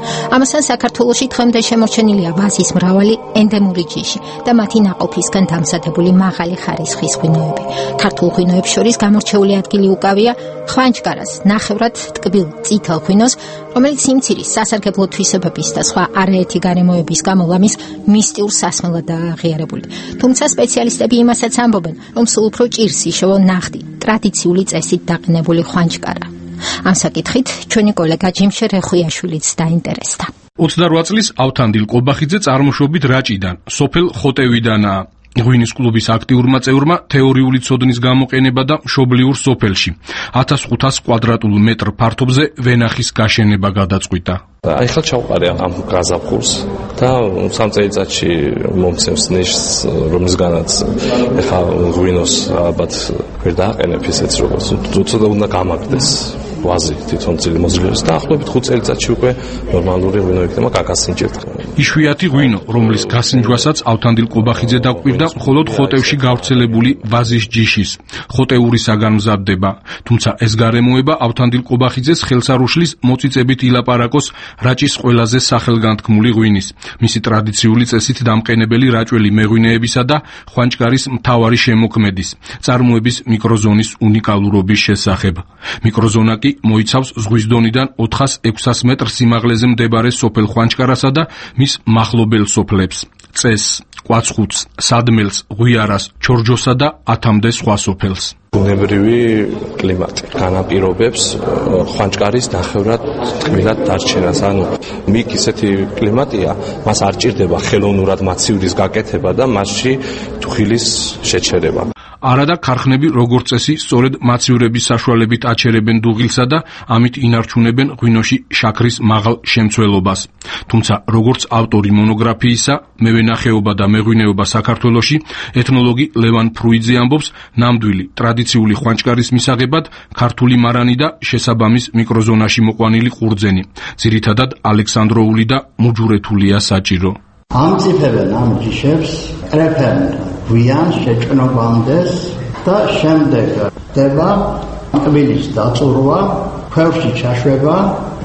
ამასთან საქართველოში დღემდე შემორჩენილია ვაზის მრავალი ენდემური ჯიში და მათი ნაყოფისგან დამზადებული მაღალი ხარისხის ღვინოები. ქართულ ღვინოებს შორის გამორჩეული ადგილი უკავია ხვანჭკარას, ნახევრად ტკბილ წითელ ღვინოს, რომელიც სიმცირის, სასარგებლო თვისებების და სხვა არაერთი გარემოების გამო ლამის მისტიურ სასმელადაა აღიარებული. თუმცა სპეციალისტები იმასაც ამბობენ, რომ სულ უფრო ჭირს იშოვო ნახტი, ტრადიციული წესით დაყენებული ხვანჭკარა. ამ საკითხით ჩვენი კოლეგა ჯიმშე რეხვიაშვილიც დაინტერესდა. ოცდარვა წლის ავთანდილ კობახიძე წარმოშობით რაჭიდან, სოფელ ხოტევიდანაა. ღვინის კლუბის აქტიურმა წევრმა თეორიული ცოდნის გამოყენება და მშობლიურ სოფელში ათას ხუთას კვადრატულ მეტრ ფართობზე ვენახის გაშენება გადაწყვიტა. აი ხელ ჩავყარე ამ გაზაფხულს და სამ წელიწადში მომცემს ნიშს, რომლისგანაც ეხა ღვინოს ალბათ ვერ დააყენებ ისეც როგორც უცოტა უნდა გამაგდეს ვაზი თვითონ წილი მოძრაობის და ახლობით ხუთ წელიწადში უკვე ნორმალური ღვინო იქნება გაგასინჯებთ. იშვიათი ღვინო, რომლის გასინჯვასაც ავთანდილ კობახიძე დაკვირდა მხოლოდ ხოტევში გავრცელებული ვაზის ჯიშის, ხოტეურისაგან მზადდება. თუმცა ეს გარემოება ავთანდილ კობახიძეს ხელს არ უშლის მოწიწებით ილაპარაკოს რაჭის ყველაზე სახელგანთქმული ღვინის, მისი ტრადიციული წესით დამყენებელი რაჭველი მეღვინეებისა და ხვანჭკარის მთავარი შემოქმედის, წარმოების მიკროზონის უნიკალურობის შესახებ. მიკროზონა კი მოიცავს ზღვის დონიდან ოთხას ექვსას მეტრ სიმაღლეზე მდებარე სოფელ ხვანჭკარასა და მის მახლობელ სოფლებს, წესს, კვაცხუთს, სადმელს, ღვიარას, ჩორჯოსა და ათამდე სხვა სოფელს. ბუნებრივი კლიმატი განაპირობებს ხვანჭკარის ნახევრად ტკბილად დარჩენას. ანუ მიქ ისეთი კლიმატია, მას არ ჭირდება ხელოვნურად მაცივრის გაკეთება და მასში თუხილის შეჩერება. არადა ქარხნები როგორც წესი სწორედ მაცივრების საშუალებით აჩერებენ დუღილსა და ამით ინარჩუნებენ ღვინოში შაქრის მაღალ შემცველობას. თუმცა როგორც ავტორი მონოგრაფიისა მევენახეობა და მეღვინეობა საქართველოში, ეთნოლოგი ლევან ფრუიძე ამბობს, ნამდვილი ტრადიციული ხვანჭკარის მისაღებად ქართული მარანი და შესაბამის მიკროზონაში მოყვანილი ყურძენი, ძირითადად ალექსანდროული და მუჯურეთულია საჭირო. ამწიფებენ ამ ჯიშებს, კრეფენ გვიან შეჭნობამდეს და შემდეგ ხდება ტკბილის დაწურვა, ქვევში ჩაშვება,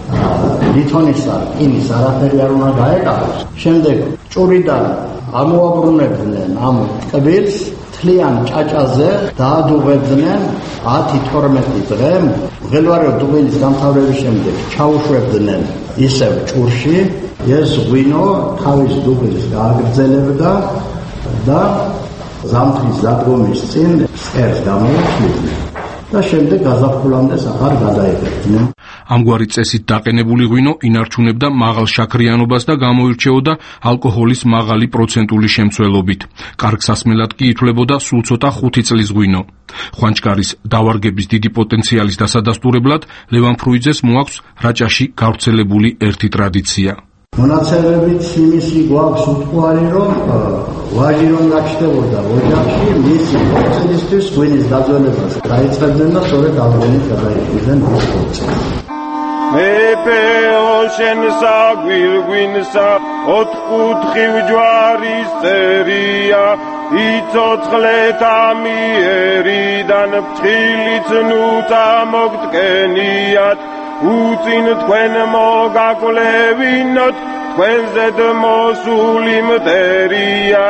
ლითონისა, რკინის არაფერი არ უნდა გაეკაროს. შემდეგ ჭურიდან ამოაბრუნებდნენ ამ ტკბილს, თლიან ჭაჭაზე დაადუღებდნენ ათი თორმეტი დღე, მღელვარე დუღილის დამთავრების შემდეგ ჩაუშვებდნენ ისევ ჭურში, ეს ღვინო თავის დუღილს გააგრძელებდა და ზამთრის დადგომის წინ სერს გამოუჩლიდნენ და შემდეგ გაზაფხულამდე აღარ გადაიღებდნენ. ამგვარი წესით დაყენებული ღვინო ინარჩუნებდა მაღალ შაქრიანობას და გამოირჩეოდა ალკოჰოლის მაღალი პროცენტული შემცველობით. კარგ სასმელად კი ითვლებოდა სულ ცოტა ხუთი წლის ღვინო. ხვანჭკარის დავარგების დიდი პოტენციალის დასადასტურებლად ლევან ფრუიძეს მოაქვს რაჭაში გავრცელებული ერთი ტრადიცია. მონაცემებით იმისი გვაქვს უთყვარი, რომ ვაჟი რომ გაგჩნდებოდა ოჯახში, მისი ხორცელისთვის ღვინის დაძველებას დაიწყებდნენ და სწორედ ალბენით გადაიჭრიდნენ ის ხორცელი. მეფე ოშენსა გვირგვინსა ოთხკუთხივ ჯვარის წერია, იცოცხლეთ ამიერიდან ფრთხილიც ნუთა მოგტკენიათ, უწინ თქვენ მოგაკვლევინოთ, თქვენზედ მოსული მტერია.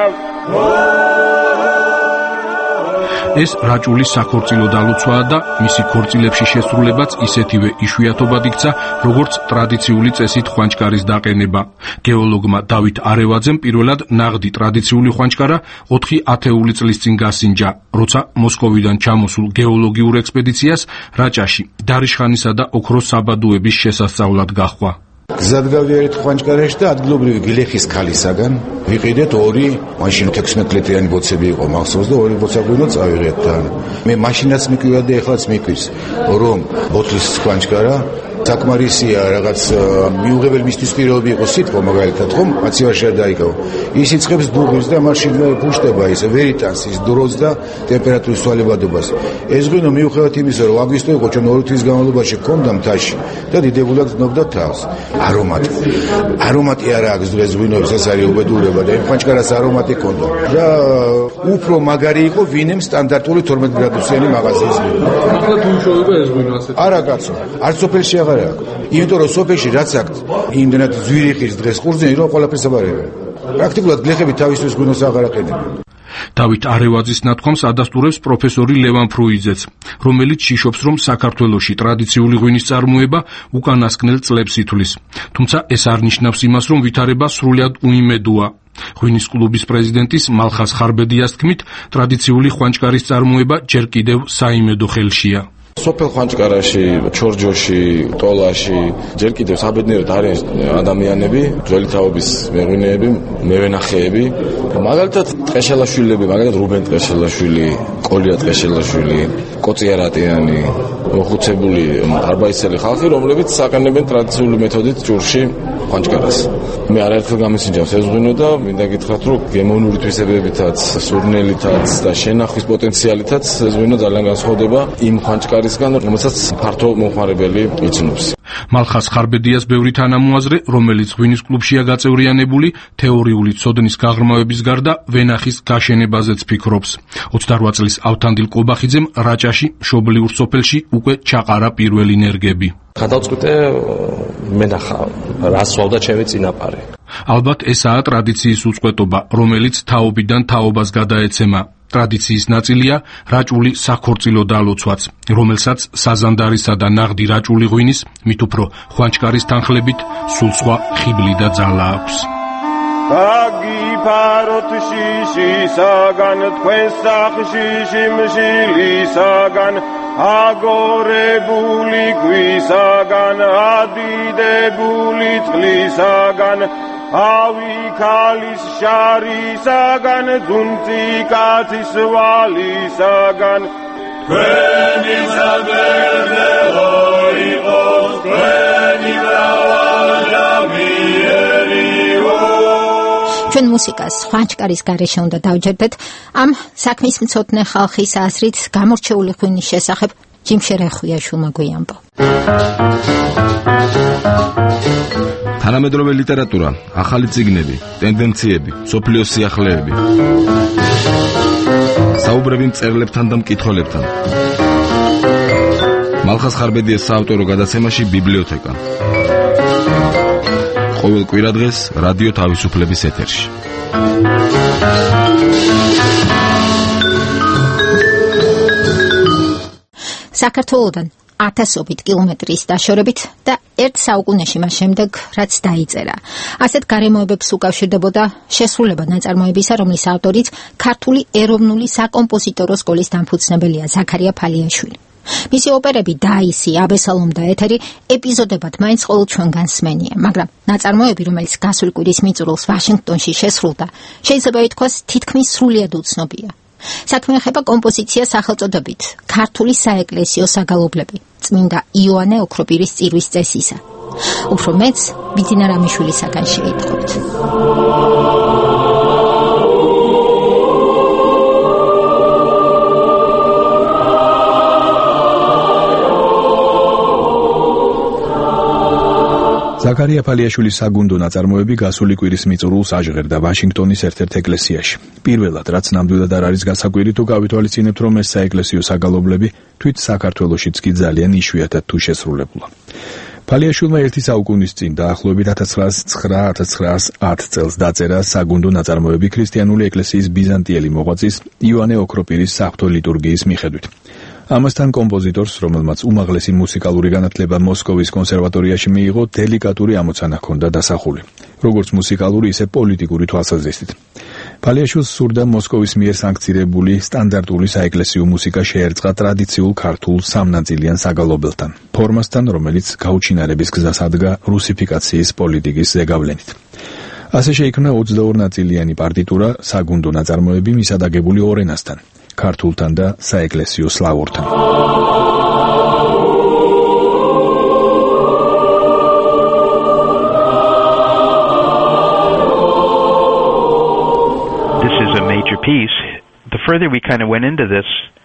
ეს რაჭული საქორწილო დალოცვაა და მისი ქორწილებში შესრულებაც ისეთივე იშვიათობად იქცა, როგორც ტრადიციული წესით ხვანჭკარის დაყენება. გეოლოგმა დავით არევაძემ პირველად ნაღდი ტრადიციული ხვანჭკარა ოთხი ათეული წლის წინ გასინჯა, როცა მოსკოვიდან ჩამოსულ გეოლოგიურ ექსპედიციას რაჭაში დარიშხანისა და ოქროს საბადოების შესასწავლად გაჰყვა. გზად გავიარეთ ხვანჭკარეში და ადგილობრივი გლეხის ქალისაგან ვიყიდეთ ორი, მაშინ თექვსმეტ ლიტრიანი ბოცები იყო მახსოვს და ორი ბოცა ღვინო წავიღეთ თან. მე მაშინაც მიკვირდა და ეხლაც მიკვირს, რომ ბოთლის ხვანჭკარა საკმარისია რაღაც მიუღებელი მისთვის პირობები იყო სიტყვა მაგალითად ხომ მაცივარში არ დაიკავა. ის იწყებს დუღილს და მაშინ ფუშტება ის ვერიტანს ის დროც და ტემპერატურის ცვალებადობას. ეს ღვინო მიუხედავად იმისა, რომ აგვისტო იყო ჩვენ ორი თვის განმავლობაში ქონდა მთაში და დიდებულად გზნობდა თავს. არომატი. არომატი არა აქვს დღეს ღვინოებს, ეს არის უბედურება. და იმ ხანჭკარას არომატი ჰქონდა და უფრო მაგარი იყო ვინემ სტანდარტული თორმეტ გრადუსიანი მაღაზიის ღვინო. ახლა თუ უშოვება ეს ღვინო ასე. არა კაცო, არც სოფელში აღარ აქვს. იმიტომ რომ სოფელში რაც აქვს, იმდენად ძვირი ხის დღეს ყურძენი რომ ყველაფერს აბარებენ. პრაქტიკულად გლეხები თავისთვის ღვინოს აღარ აყენებენ. დავით არევაძის ნათქვამს ადასტურებს პროფესორი ლევან ფრუიძეც, რომელიც შიშობს, რომ საქართველოში ტრადიციული ღვინის წარმოება უკანასკნელ წლებს ითვლის. თუმცა ეს არ ნიშნავს იმას, რომ ვითარება სრულად უიმედოა. ღვინის კლუბის პრეზიდენტის მალხას ხარბედიას თქმით, ტრადიციული ხვანჭკარის წარმოება ჯერ კიდევ საიმედო ხელშია. სოფელ ხვანჭკარაში, ჩორჯოში, ტოლაში ჯერ კიდევ საბედნიეროდ არიან ადამიანები, ძველი თაობის მეღვინეები, მევენახეები. მაგალითად ტყეშელაშვილები, მაგალითად რუბენ ტყეშელაშვილი, კოლია ტყეშელაშვილი, კოწია რატიანი, მოხუცებული არბაისელი ხალხი, რომლებიც საყენებენ ტრადიციული მეთოდით ჭურში ხვანჭკარას. მე არაერთხელ გამისინჯავს ეს ღვინო და მინდა გითხრათ, რომ გემოვნური თვისებებითაც, სურნელითაც და შენახვის პოტენციალითაც ეს ღვინო ძალიან განსხვავდება იმ ხვანჭკარისგან, რომელსაც ფართო მომხმარებელი იცნობს. მალხას ხარბედიას ბევრი თანამოაზრე, რომელიც ღვინის კლუბშია გაწევრიანებული, თეორიული ცოდნის გაღრმავების გარდა ვენახის გაშენებაზეც ფიქრობს. ოცდარვა წლის ავთანდილ ყობახიძემ რაჭაში, მშობლიურ სოფელში უკვე ჩაყარა პირველი ნერგები. გადავწყვიტე მენახა, რა სვავდა ჩემი წინაპარი. ალბათ ესაა ტრადიციის უწყვეტობა, რომელიც თაობიდან თაობას გადაეცემა. ტრადიციის ნაწილია რაჭული საქორწილო დალოცვაც, რომელსაც საზანდარისა და ნაღდი რაჭული ღვინის, მით უფრო ხვანჭკარის თანხლებით, სულ სხვა ხიბლი და ძალა აქვს. აგიფაროთ შიშისაგან, თქვენ სახლში შიმშილისაგან, აგორებული ქვისაგან, ადიდებული წყლისაგან, ავი ქალის შარისაგან, ძუნწი კაცის ვალისაგან. თქვენი საბერდელო იყოს, თქვენი მრავალჟამიერიო. ჩვენ მუსიკას ხვანჭკარის გარეშე უნდა დავჯერდეთ. ამ საქმის მცოდნე ხალხის აზრით გამორჩეული ღვინის შესახებ ჯიმშე რეხვიაშვილმა გვიამბო. თანამედროვე ლიტერატურა, ახალი წიგნები, ტენდენციები, სოფლიოს სიახლეები. საუბრები მწერლებთან და მკითხველებთან. მალხას ხარბედიას საავტორო გადაცემაში ბიბლიოთეკა. ყოველ კვირადღეს რადიო თავისუფლების ეთერში. საქართველოდან ათასობით კილომეტრის დაშორებით და ერთ საუკუნეში მას შემდეგ, რაც დაიწერა. ასეთ გარემოებებს უკავშირდებოდა შესრულება ნაწარმოებისა, რომლის ავტორიც ქართული ეროვნული საკომპოზიტორო სკოლის დამფუძნებელია ზაქარია ფალიაშვილი. მისი ოპერები დაისი, აბესალომ და ეთერი ეპიზოდებად მაინც ყოველ ჩვენგან სმენია, მაგრამ ნაწარმოები, რომელიც გასული კვირის მიწურულს ვაშინგტონში შესრულდა, შეიძლება ითქვას თითქმის სრულიად უცნობია. საქმე ეხება კომპოზიციას სახელწოდებით ქართული საეკლესიო საგალობლები, წმინდა იოანე ოქროპირის წირვის წესისა. უფრო მეც ბიძინა რამიშვილისაგან შეიტყობთ. ზაქარია ფალიაშვილის საგუნდო ნაწარმოები გასული კვირის მიწურულს აჟღერდა ვაშინგტონის ერთ-ერთ ეკლესიაში. პირველად, რაც ნამდვილად არ არის გასაკვირი, თუ გავითვალისწინებთ, რომ ეს საეკლესიო საგალობლები თვით საქართველოშიც კი ძალიან იშვიათად თუ შესრულებულა. ფალიაშვილმა ერთი საუკუნის წინ დაახლოებით ათას ცხრაას ცხრა ათას ცხრაას ათ წელს დაწერა საგუნდო ნაწარმოები ქრისტიანული ეკლესიის ბიზანტიელი მოღვაწის იოანე ოქროპირის საღვთო ლიტურგიის მიხედვით. ამასთან კომპოზიტორს, რომელმაც უმაღლესი მუსიკალური განათლება მოსკოვის კონსერვატორიაში მიიღო, დელიკატური ამოცანა ჰქონდა დასახული, როგორც მუსიკალური, ისე პოლიტიკური თვალსაზრისით. ფალიაშვილს სურდა მოსკოვის მიერ სანქცირებული სტანდარტული საეკლესიო მუსიკა შეერწყა ტრადიციულ ქართულ სამნაწილიან საგალობელთან, ფორმასთან, რომელიც გაუჩინარების გზას ადგა რუსიფიკაციის პოლიტიკის ზეგავლენით. ასე შეიქმნა ოცდაორ ნაწილიანი პარტიტურა, საგუნდო ნაწარმოები მისადაგებული ორ ენასთან, ქართულთან და საეკლესიო სლავურთან. This is a major piece. The further we kind of went into this and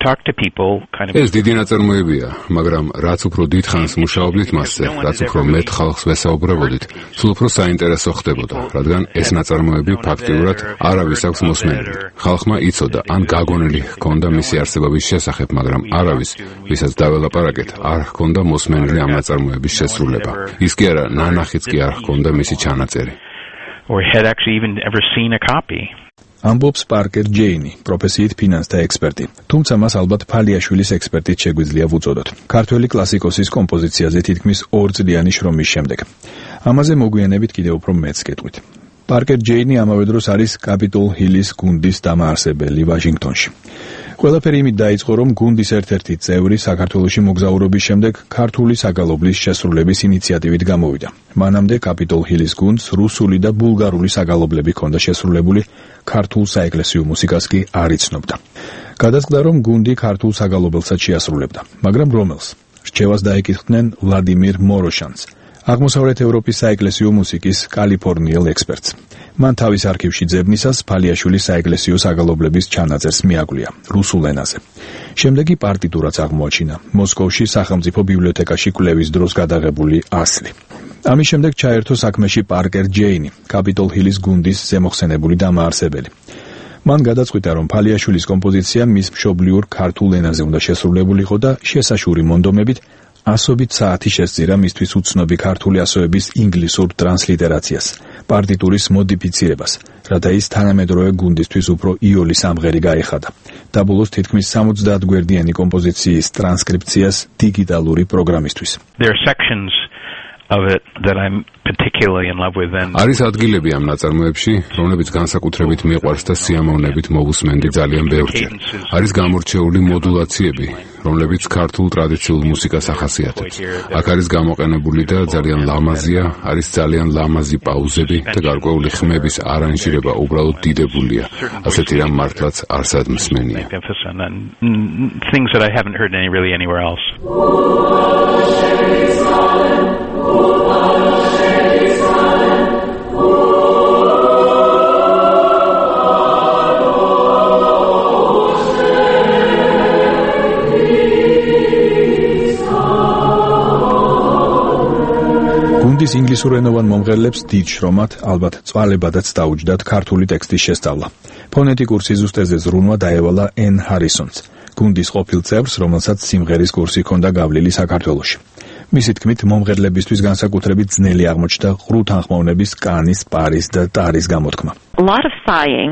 talk to people kind of ეს დიდი ნაწარმოებია, მაგრამ რაც უფრო დიდხანს მუშაობდით მასზე, რაც უფრო მეტ ხალხს ვესაუბრებოდით, სულ უფრო საინტერესო ხდებოდა, რადგან ეს ნაწარმოები ფაქტიურად არავის აქვს მოსმენილი. ხალხმა იცოდა, ან გაგონილი ჰქონდა მისი არსებობის შესახებ, მაგრამ არავის, ვისაც დაველაპარაკეთ, არ ჰქონდა მოსმენილი ამ ნაწარმოების შესრულება. ის კი არა, ნანახიც კი არ ჰქონდა მისი ჩანაწერი. or had actually even ever seen a copy. ამბობს პარკერ ჯეინი, პროფესიით ფინანსთა ექსპერტი. თუმცა მას ალბათ ფალიაშვილის ექსპერტით შეგვიძლია ვუწოდოთ. ქართველი კლასიკოსის კომპოზიციაზე თითქმის ორწლიანი შრომის შემდეგ. ამაზე მოგვიანებით კიდევ უფრო მეც გეტყვით. პარკერ ჯეინი ამავე დროს არის კაპიტოლ ჰილის გუნდის დამაარსებელი ვაშინგტონში. ყველაფერი იმით დაიწყო, რომ გუნდის ერთ-ერთი წევრი საქართველოში მოგზაურობის შემდეგ ქართული საგალობლის შესრულების ინიციატივით გამოვიდა. მანამდე კაპიტოლ ჰილის გუნდს რუსული და ბულგარული საგალობლები ჰქონდა შესრულებული, ქართულ საეკლესიო მუსიკას კი არ იცნობდა. გადაწყდა, რომ გუნდი ქართულ საგალობელსაც შეასრულებდა, მაგრამ რომელს? რჩევას დაეკითხნენ ვლადიმირ მოროშანს, აღმოსავლეთ ევროპის საეკლესიო მუსიკის კალიფორნიელ ექსპერტს. მან თავის არქივში ძებნისას ფალიაშვილის საეკლესიო საგალობლების ჩანაწერს მიაგვია რუსულ ენაზე. შემდეგ კი პარტიტურაც აღმოაჩინა მოსკოვში სახელმწიფო ბიბლიოთეკაში კვლევის დროს გადაღებული ასლი. ამის შემდეგ ჩაერთო საქმეში პარკერ ჯეინი, კაპიტოლ ჰილის გუნდის ზემოხსენებული დამაარსებელი. მან გადაწყვიტა, რომ ფალიაშვილის კომპოზიცია მის მშობლიურ ქართულ ენაზე უნდა შესრულებულიყო და შესაშური მონდომებით ასობით საათი შესწირა მისთვის უცნობი ქართული ასოების ინგლისურ ტრანსლიტერაციას, პარტიტურის მოდიფიცირებას, რათა ის თანამედროვე გუნდისთვის უფრო იოლი სამღერი გაეხადა. და ბოლოს თითქმის სამოცდაათ გვერდიანი კომპოზიციის ტრანსკრიფციას დიგიტალური პროგრამისთვის. There are sections of it that I'm particularly in love with and არის ადგილები ამ ნაწარმოებში, რომლებიც განსაკუთრებით მიყვარს და სიამოვნებით მოვუსმენდი ძალიან ბევრჯერ. არის გამორჩეული მოდულაციები, რომლებიც ქართულ ტრადიციულ მუსიკას ახასიათებს. აქ არის გამოყენებული და ძალიან ლამაზია, არის ძალიან ლამაზი პაუზები და გარკვეული ხმების არანჟირება უბრალოდ დიდებულია. ასეთი რამ მართლაც არ სადმსმენია. things that I haven't heard any really anywhere else. გუნდის ინგლისურენოვან მომღერლებს დიდ შრომად, ალბათ წვალებადაც დაუჯდათ ქართული ტექსტის შესწავლა. ფონეტიკურ სიზუსტეზე ზრუნვა დაევალა ენ ჰარისონს, გუნდის ყოფილ წევრს, რომელსაც სიმღერის კურსი ჰქონდა გავლილი საქართველოში. მისი თქმით, მომღერლებისთვის განსაკუთრებით ძნელი აღმოჩნდა ყრუ თანხმოვნების კანის, პარის და ტარის გამოთქმა. A lot of sighing.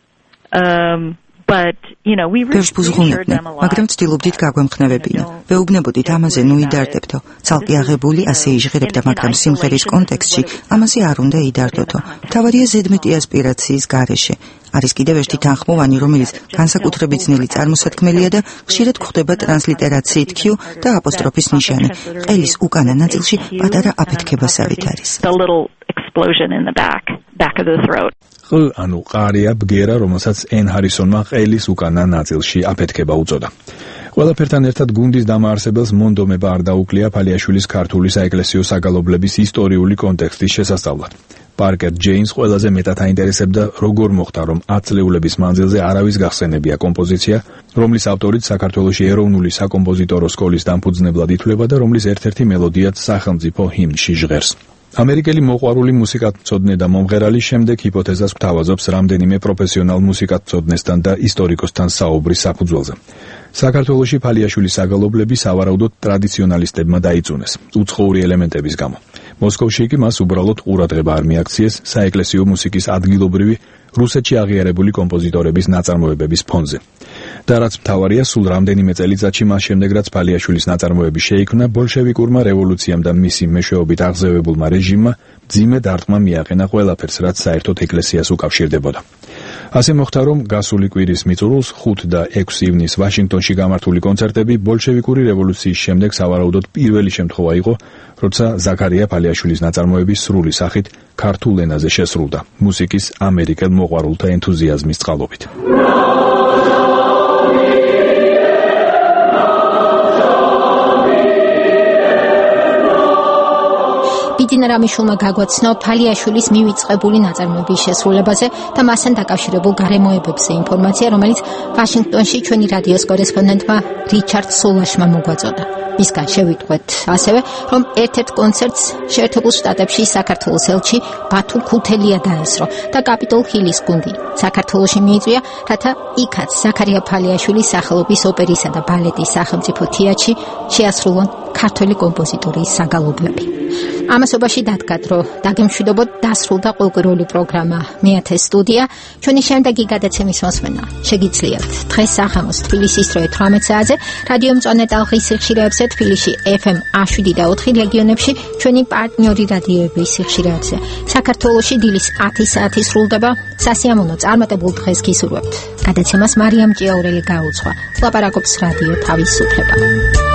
Um But, you know, we really heard them a lot. მაგრამ ვცდილობდით გაგვემხნევებინა. ვეუბნებოდით ამაზე, ნუ იდარდებთო. ცალკე აღებული ასე იჟღერებდა, მაგრამ სიმღერის კონტექსტში ამაზე არ უნდა იდარდოთო. მთავარია ზედმეტი ასპირაციის გარეშე. არის კიდევ ერთი თანხმოვანი, რომელიც განსაკუთრებით ძნელი წარმოსათქმელია და ხშირად გვხვდება ტრანსლიტერაციით Q და აპოსტროფის ნიშანი. ყელის უკანა ნაწილში პატარა აფეთქებასავით არის. The little explosion in the back, back of the throat. ყ ანუ ყარია ბგერა, რომელსაც ენ ჰარისონმა ყელის უკანა ნაწილში აფეთქება უწოდა. ყველაფერთან ერთად გუნდის დამაარსებელს მონდომება არ დაუკლია ფალიაშვილის ქართული საეკლესიო საგალობლების ისტორიული კონტექსტის შესასწავლად. პარკერ ჯეინს ყველაზე მეტად აინტერესებდა, როგორ მოხდა, რომ ათ წლეულების მანძილზე არავის გახსენებია კომპოზიცია, რომლის ავტორიც საქართველოში ეროვნული საკომპოზიტორო სკოლის დამფუძნებლად ითვლება და რომლის ერთ-ერთი მელოდიაც სახელმწიფო ჰიმნში ჟღერს. ამერიკელი მოყვარული მუსიკათმცოდნე და მომღერალი შემდეგ ჰიპოთეზას გვთავაზობს რამდენიმე პროფესიონალ მუსიკათმცოდნესთან და ისტორიკოსთან საუბრის საფუძველზე. საქართველოში ფალიაშვილის საგალობლები სავარაუდოდ ტრადიციონალისტებმა დაიწუნეს, უცხოური ელემენტების გამო. მოსკოვში კი მას უბრალოდ ყურადღება არ მიაქციეს საეკლესიო მუსიკის ადგილობრივი რუსეთში აღიარებული კომპოზიტორების ნაწარმოებების ფონზე. და რაც მთავარია, სულ რამდენიმე წელიწადში მას შემდეგ, რაც ფალიაშვილის ნაწარმოები შეიქმნა, ბოლშევიკურმა რევოლუციამ და მისი მეშვეობით აღზევებულმა რეჟიმმა მძიმე დარტყმა მიაყენა ყველაფერს, რაც საერთოდ ეკლესიას უკავშირდებოდა. ასე მოხდა, რომ გასული კვირის მიწურულს ხუთ და ექვსი ივნისს ვაშინგტონში გამართული კონცერტები ბოლშევიკური რევოლუციის შემდეგ სავარაუდოდ პირველი შემთხვევა იყო, როცა ზაქარია ფალიაშვილის ნაწარმოები სრული სახით ქართულ ენაზე შესრულდა, მუსიკის ამერიკელ მოყვარულთა ენთუზიაზმის წყალობით. ბიძინა რამიშულმა გაგვაცნო ფალიაშვილის მივიწყებული ნაწარმოების შესრულებაზე და მასთან დაკავშირებულ გარემოებებზე ინფორმაცია, რომელიც ვაშინგტონში ჩვენი რადიოს კორესპონდენტმა რიჩარდ სოლაშმა მოგვაწოდა. მისგან შევიტყვეთ ასევე, რომ ერთ-ერთ კონცერტს შეერთებულ შტატებში საქართველოს ელჩი ბათუ ქუთელია დაესწრო და კაპიტოლ ჰილის გუნდი საქართველოში მიიწვია, რათა იქაც ზაქარია ფალიაშვილის სახელობის ოპერისა და ბალეტის სახელმწიფო თეატრში შეასრულონ ქართველი კომპოზიტორის საგალობლები. ამასობაში დადგათ, რომ დაგემშვიდობოთ დასრულდა ყოველკვირეული პროგრამა მეათე სტუდია. ჩვენი შემდეგი გადაცემის მოსმენა შეგიძლიათ დღეს საღამოს თბილისის დროით თვრამეტ საათზე რადიო მწვანე ტალღის სიხშირეებზე, თბილისში ეფ ემ შვიდ და ოთხი რეგიონებში ჩვენი პარტნიორი რადიოების სიხშირეებზე. საქართველოში დილის ათი საათი სრულდება. სასიამოვნო წარმატებულ დღეს გისურვებთ. გადაცემას მარიამ ჭიაურელი გაუძღვა. ლაპარაკობს რადიო თავისუფლება.